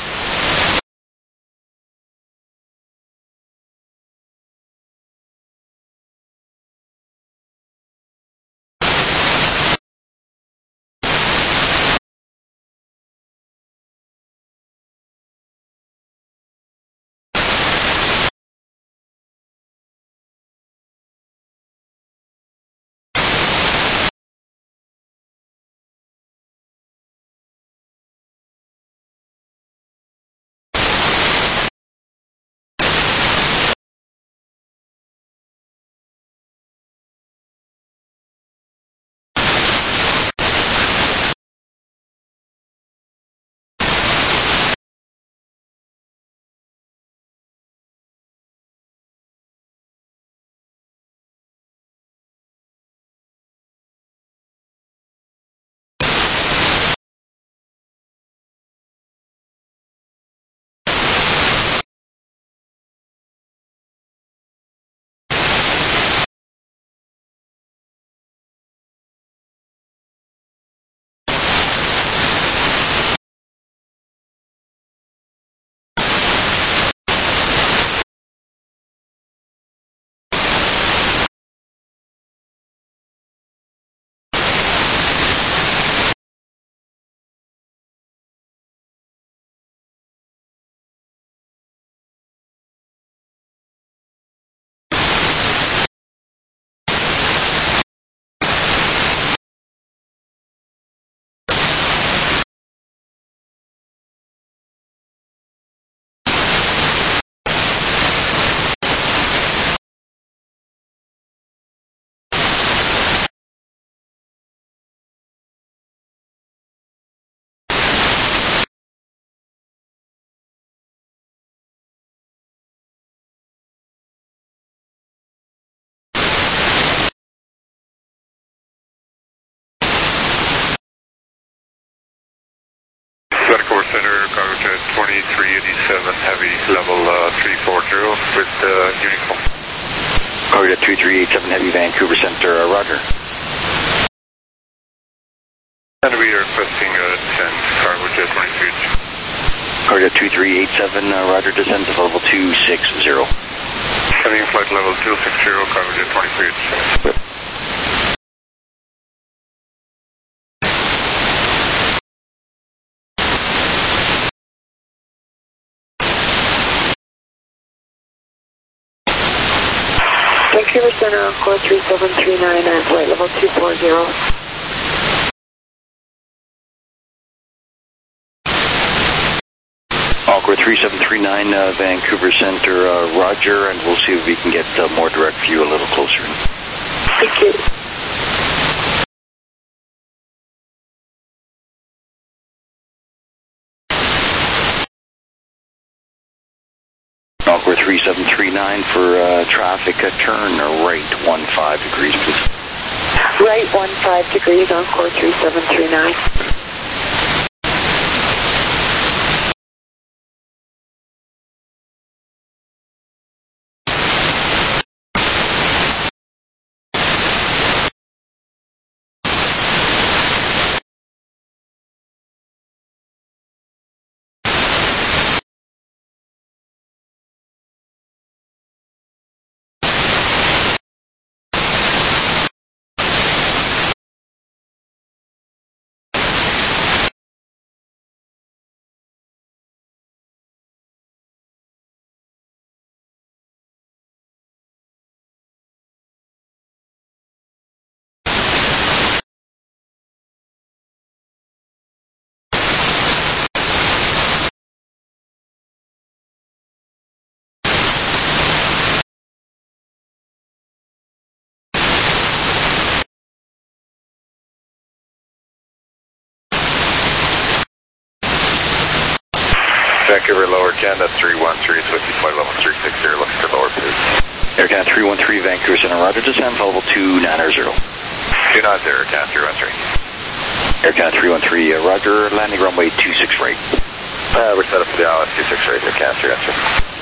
2387 heavy, level 340 with uniform. Corridor 2387 heavy, Vancouver Center, Roger. And we are requesting descent, cargo jet 20 feet. Corridor 2387, Roger, descent to level 260. Heading flight level 260, cargo jet 20 feet. Yep. Vancouver Center on core 3739 at flight level 240. Encore 3739, Vancouver Center, Roger, and we'll see if we can get more direct view a little closer. Thank you. Encore 3739 for traffic, turn right 15 degrees, please. Right 15 degrees on core 3739. Vancouver lower Canada 313, switching flight level 360, looking for lower please. Air Canada 313, Vancouver Center, Roger, descend to level 290. 290, Air Canada 313. Air Canada 313, Roger, landing runway 26 right. We're set up for the island 26 right, Air Canada 313.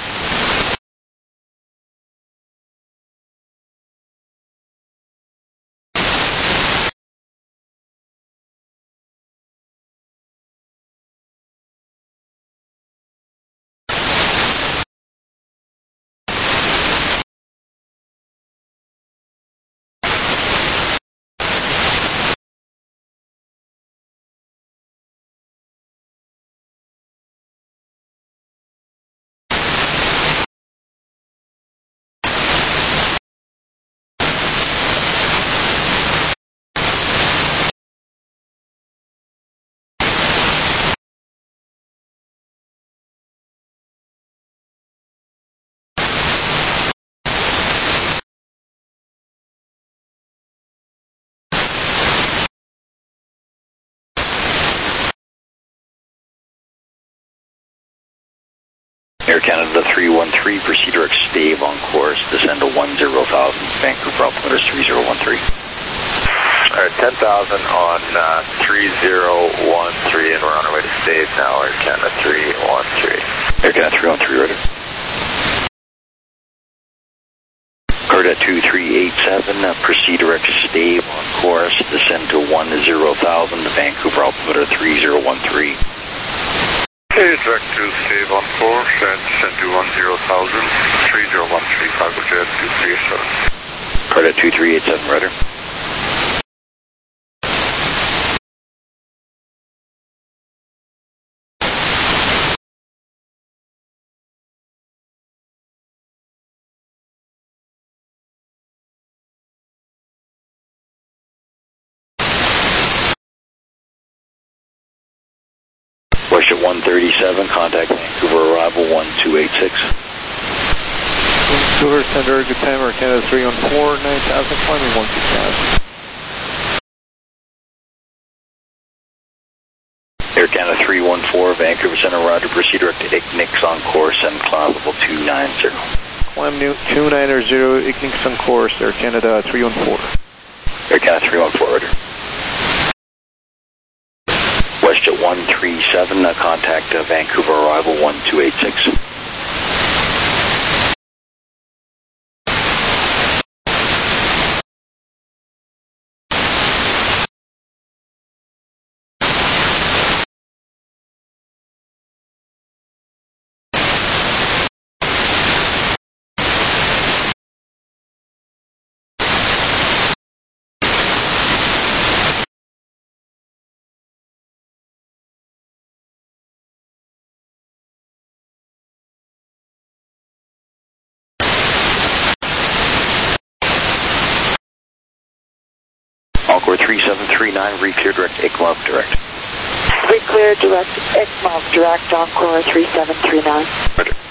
Air Canada 313, proceed direct stave on course, descend to 10,000, Vancouver altimeter 3013. Alright, 10,000 on 3013, and we're on our way to stave now, Air Canada 313. Air Canada 313, ready. Corridor 2387, proceed direct stave on course, descend to 10,000, Vancouver altimeter 3013. Okay, direct to stave on course and descend to 10,000, 3013, cargo jet 237. Corridor 2387, rudder. West at 137, contact Vancouver arrival 1286. Vancouver Center, good time, Air Canada 314, 9,000, climbing 160,000. Air Canada 314, Vancouver Center, Roger, proceed direct to Ignix on course and climb level 290. Climb 290, Ignix on course, Air Canada 314. Air Canada 314, Roger. West at 137, contact Vancouver arrival 1286. Encore 3739, re-clear direct, ICMOV direct. Re-clear direct, ICMOV direct, Encore 3739. Roger.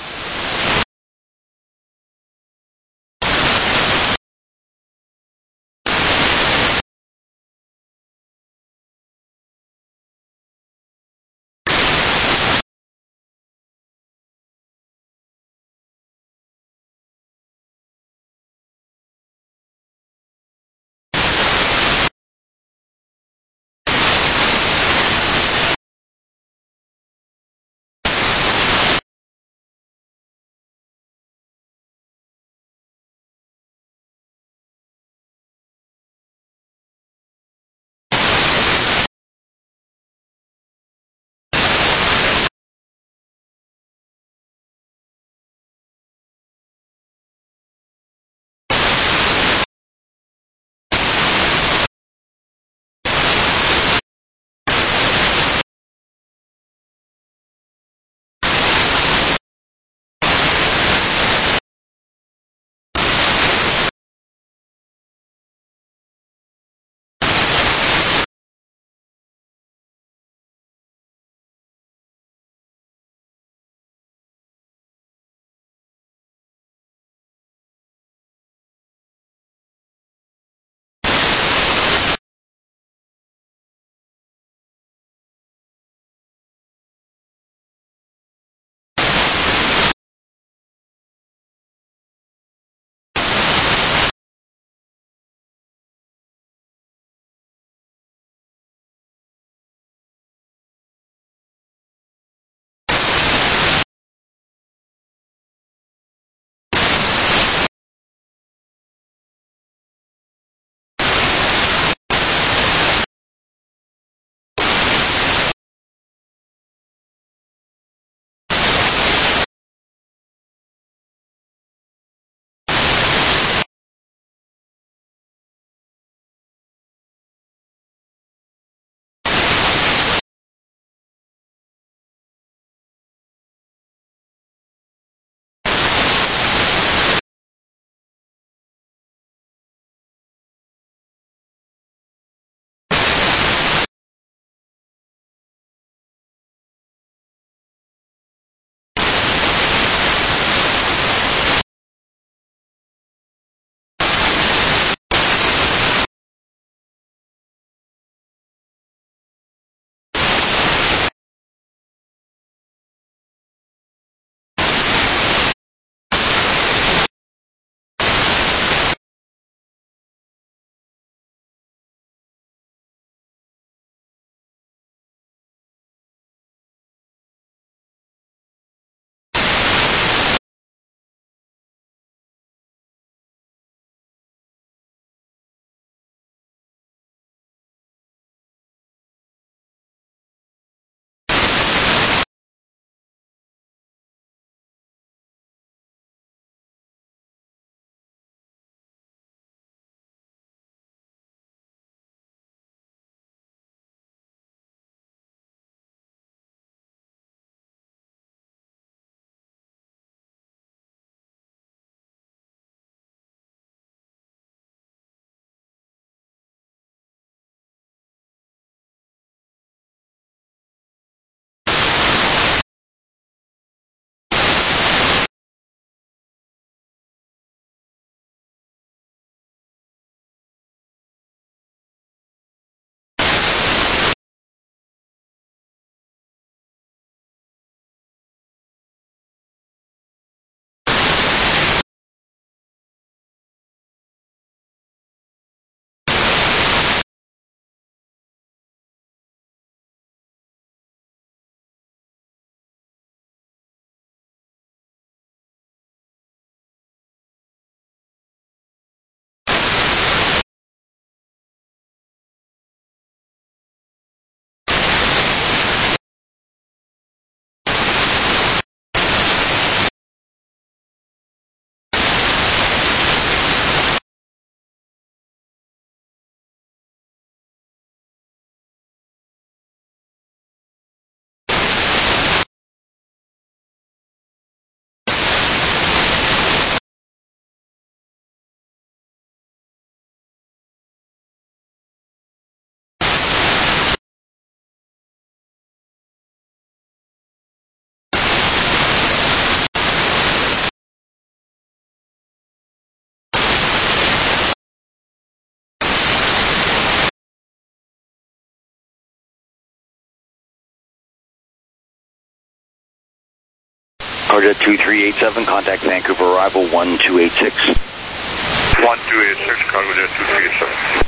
Cargo Jet 2387, contact Vancouver arrival 1286. 1286, Cargo Jet 2387.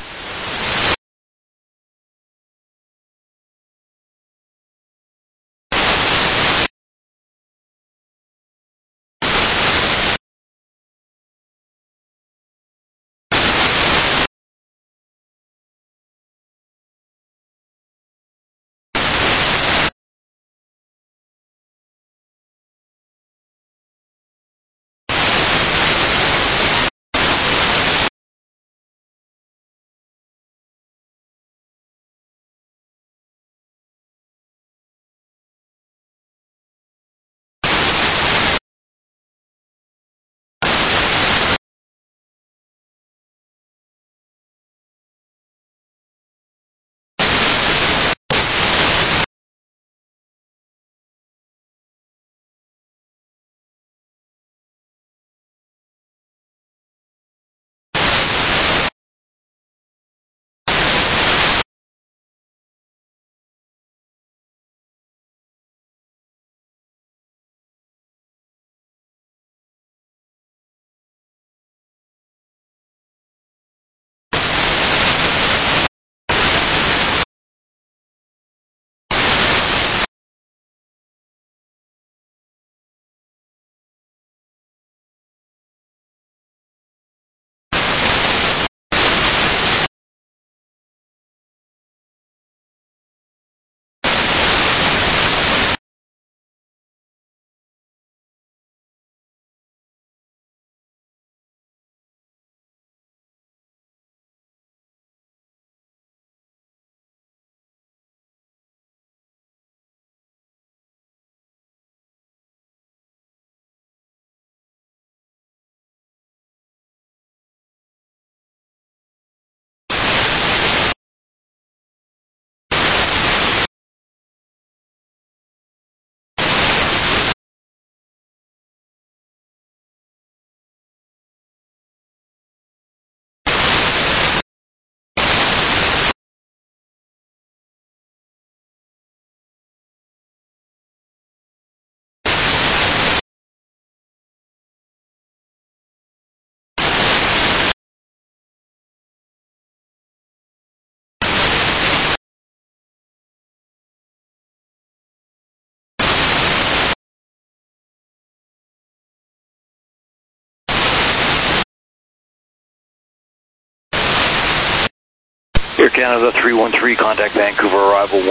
Air Canada 313, contact Vancouver arrival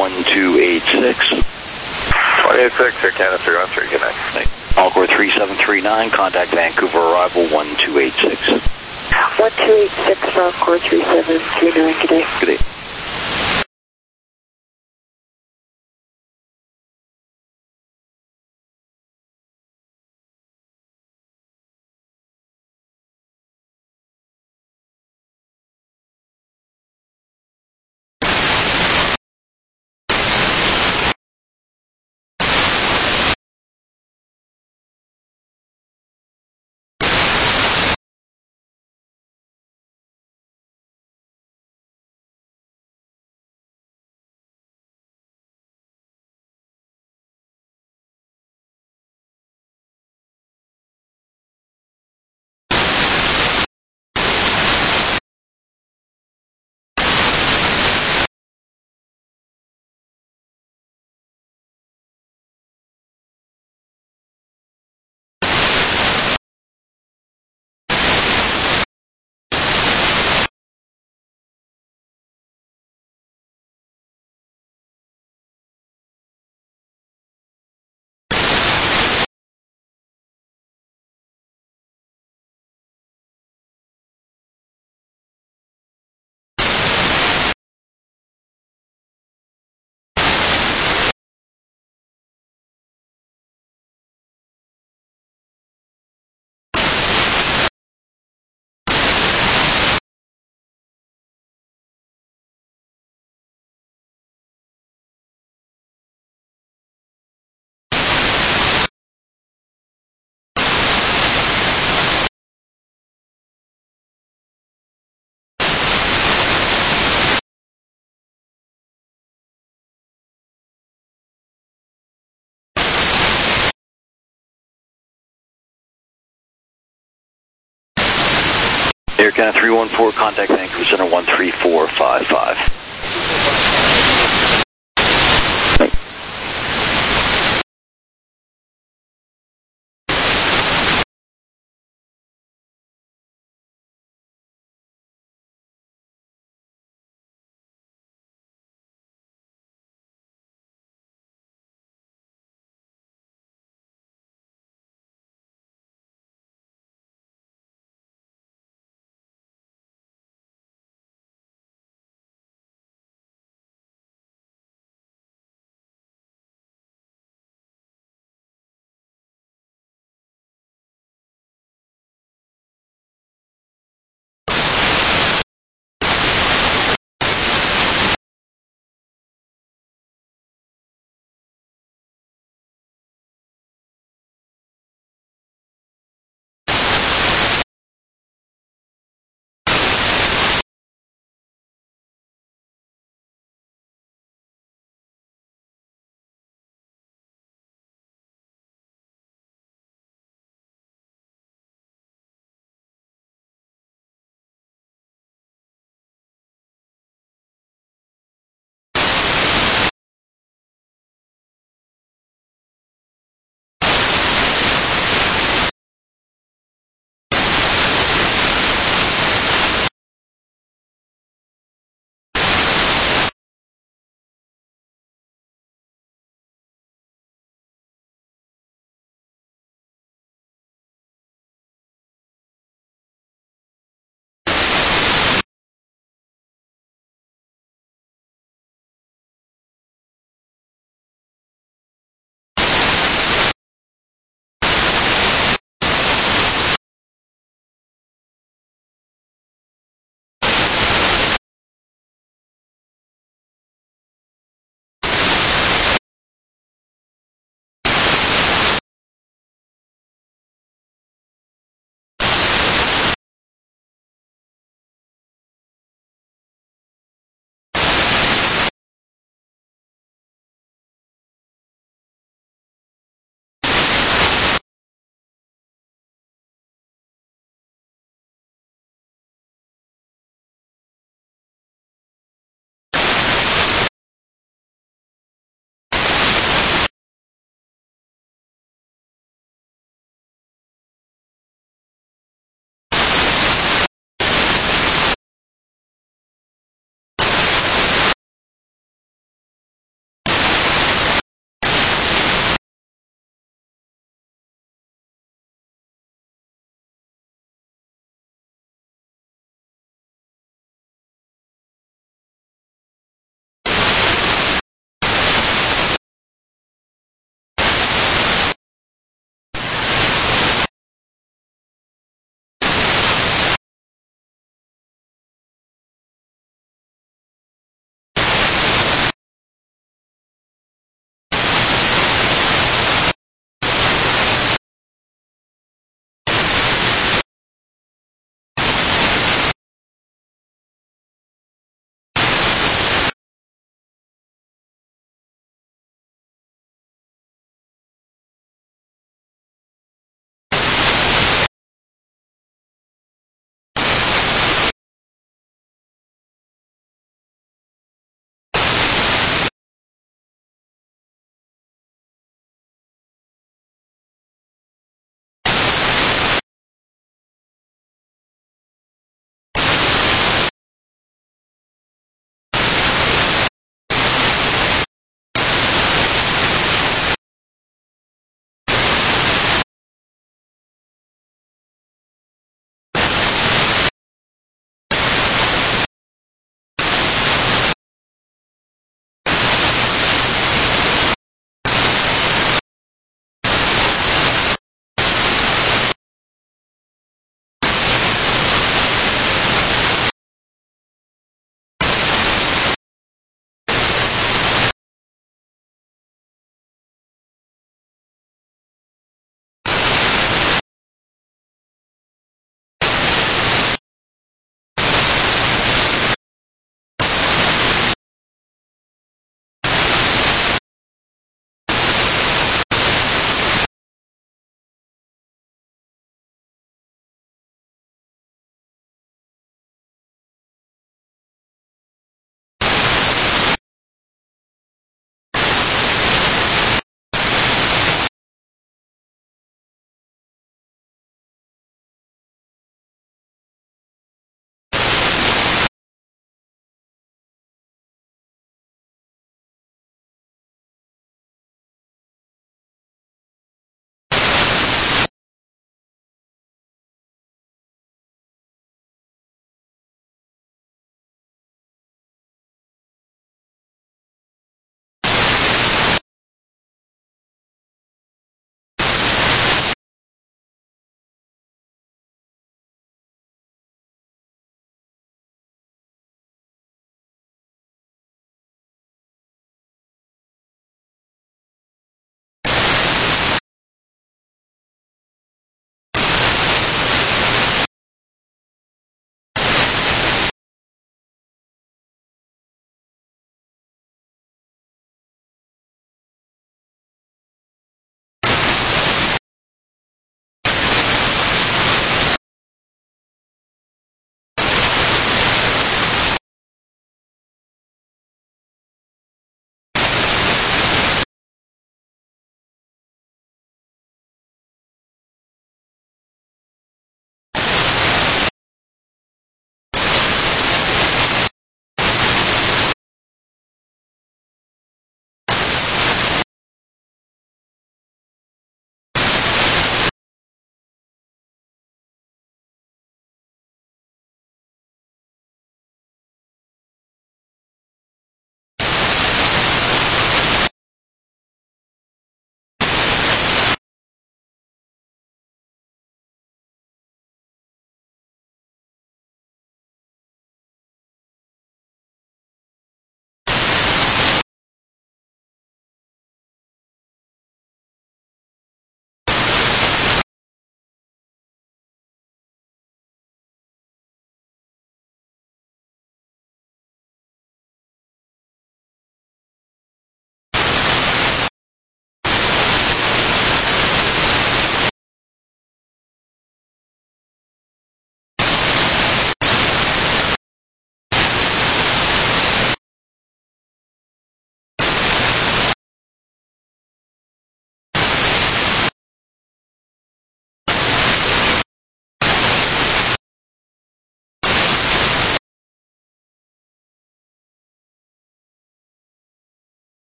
1286. 286, Air Canada 313, good night. Encore 3739, contact Vancouver arrival 1286. 1286 for Encore 3739, good day. Good day. Air Canada 314, contact Vancouver Center 13455.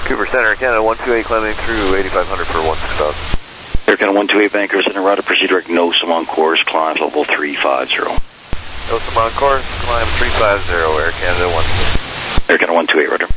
Vancouver Center, Canada 128 climbing through 8500 for 16000. Air Canada 128 Vancouver Center, roger, proceed direct NOSAM on course, climb level 350. NOSAM on course, climb 350, Air Canada 128. Air Canada 128, roger.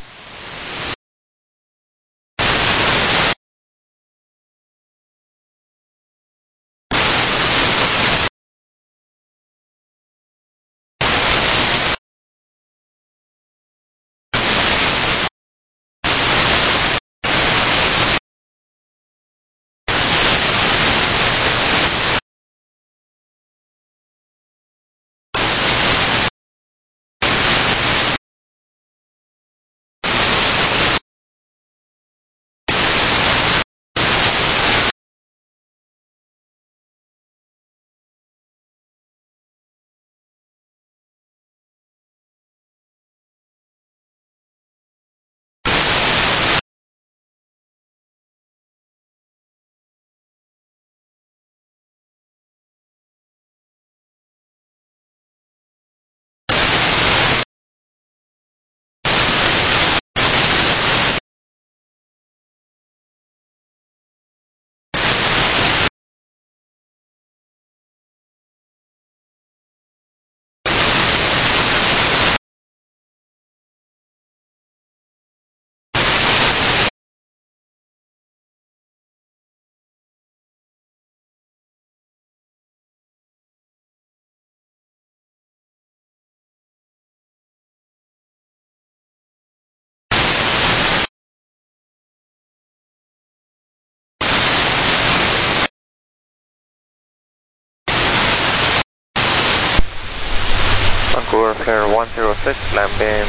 Flare 106, landing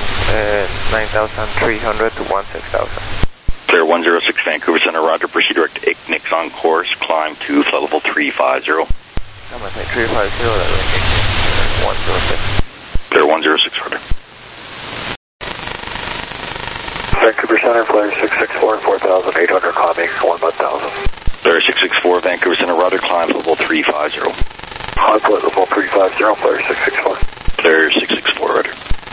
9300 to 16000. Flare 106 Vancouver Center, roger, proceed direct to Ignix on course, climb to flight level 350. I'm going to say 350, that will 106. Flare 106, roger. Vancouver Center, flare 664, 4800, climbing 1000. Flare 664 Vancouver Center, roger, climb level 350. Climb flight level 350, flare 664. Flare 664, roger.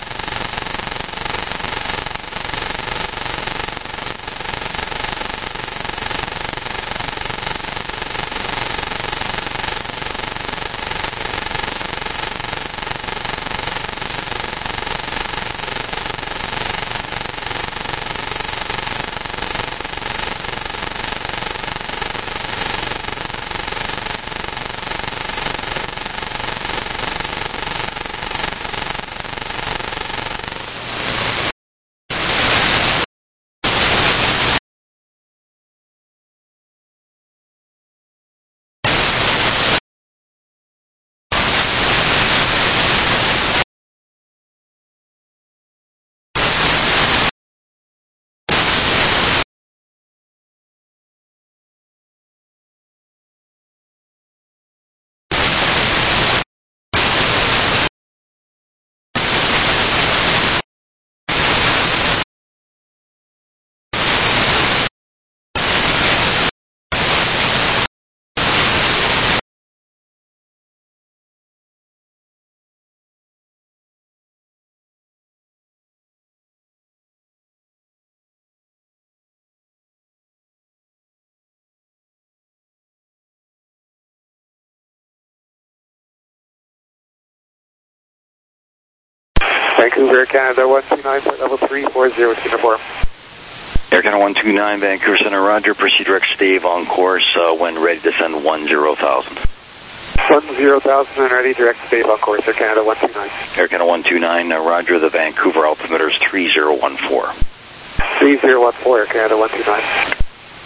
Vancouver, Canada 129, flight level 340, Singapore. Air Canada 129, Vancouver Center, roger, proceed direct stave on course, when ready to send 10,000. 10,000 and ready, direct stave on course, Air Canada 129. Air Canada 129, roger, the Vancouver altimeter is 3014. 3014, Air Canada 129.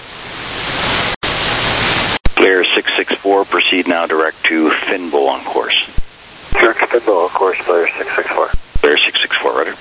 Flare 664, proceed now direct to Finbo on course. Direct Finbo on course, flare 664. Flare 664, roger.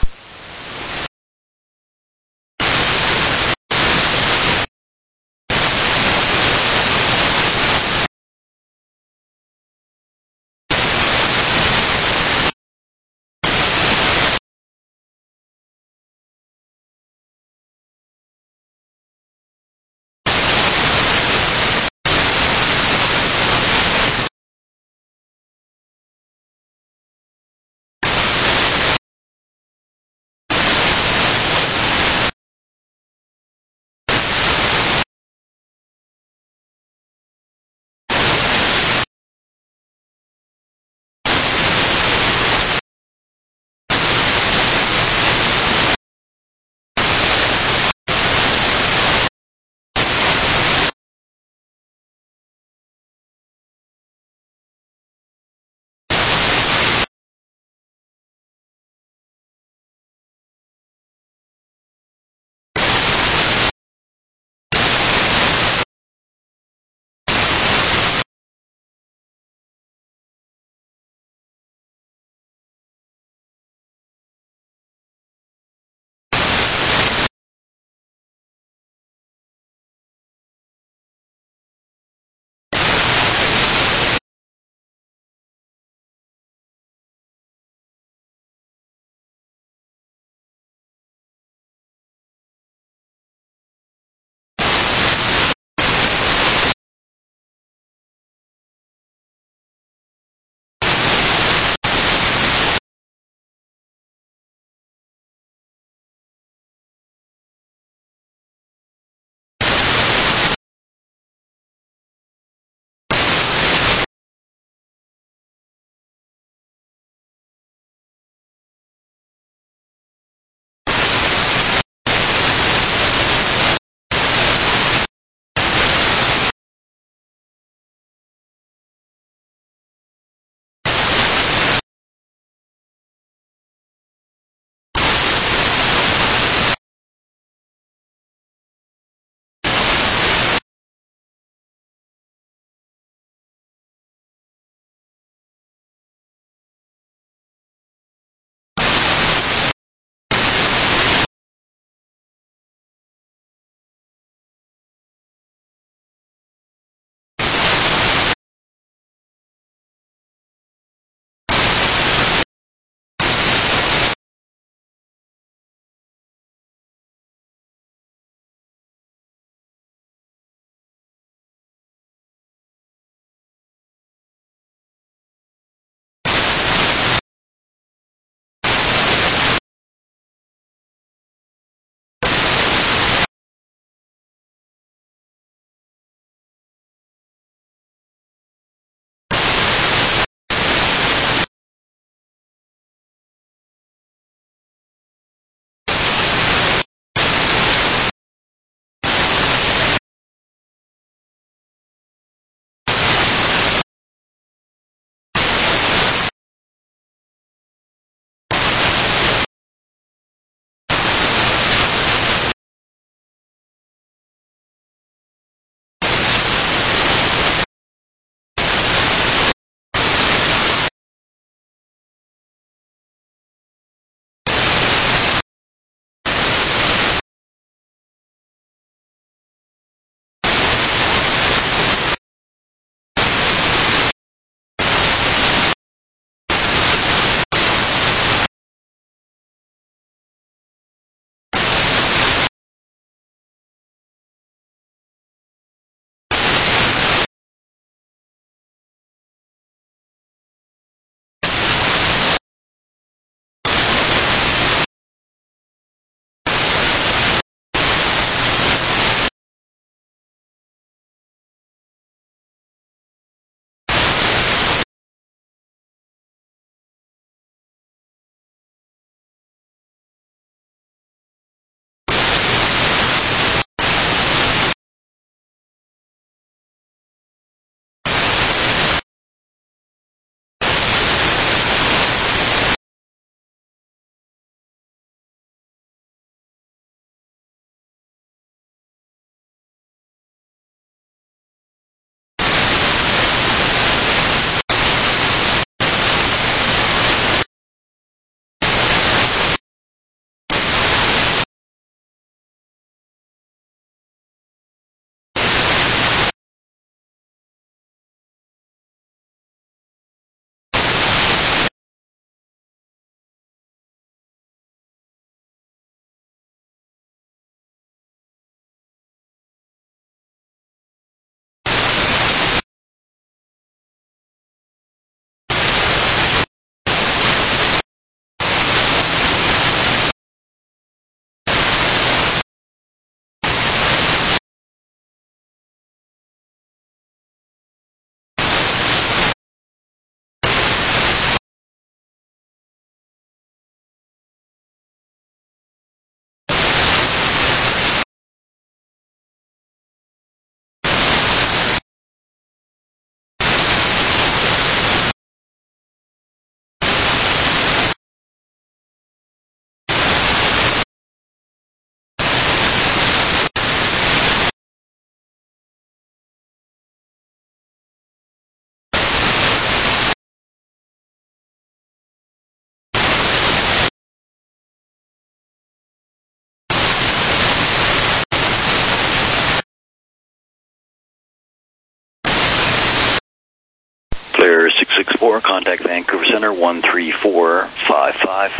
Clear 664, contact Vancouver Center 13455.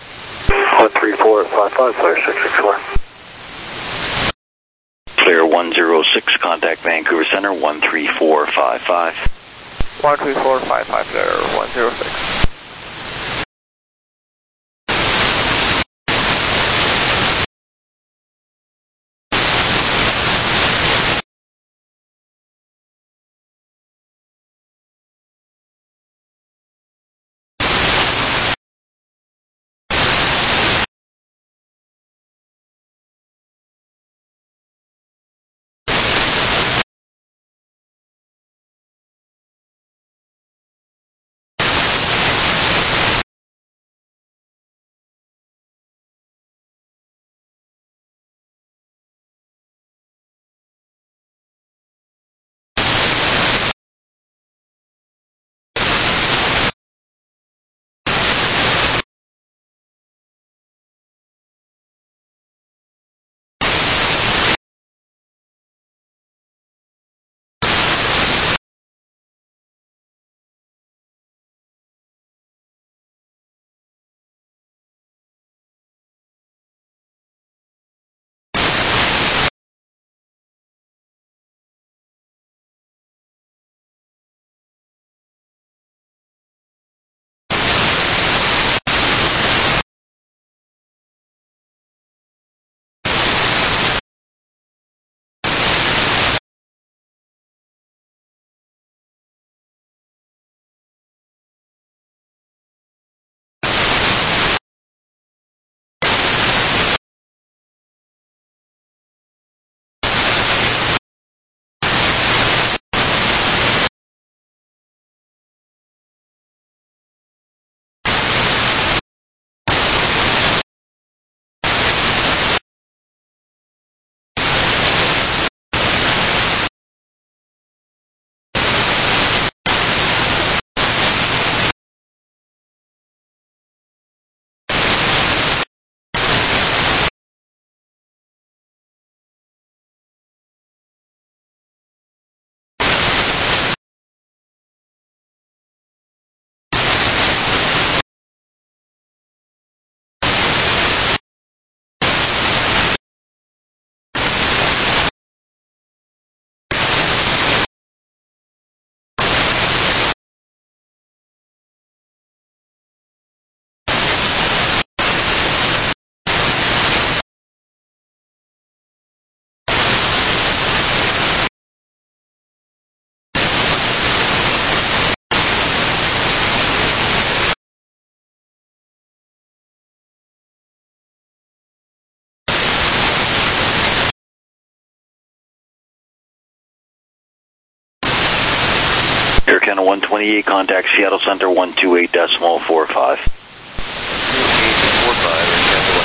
13455, clear 664. Clear 106, contact Vancouver Center 13455. 13455 there, 106. Air Canada 128, contact Seattle Center 128.45. 128.45, Air Canada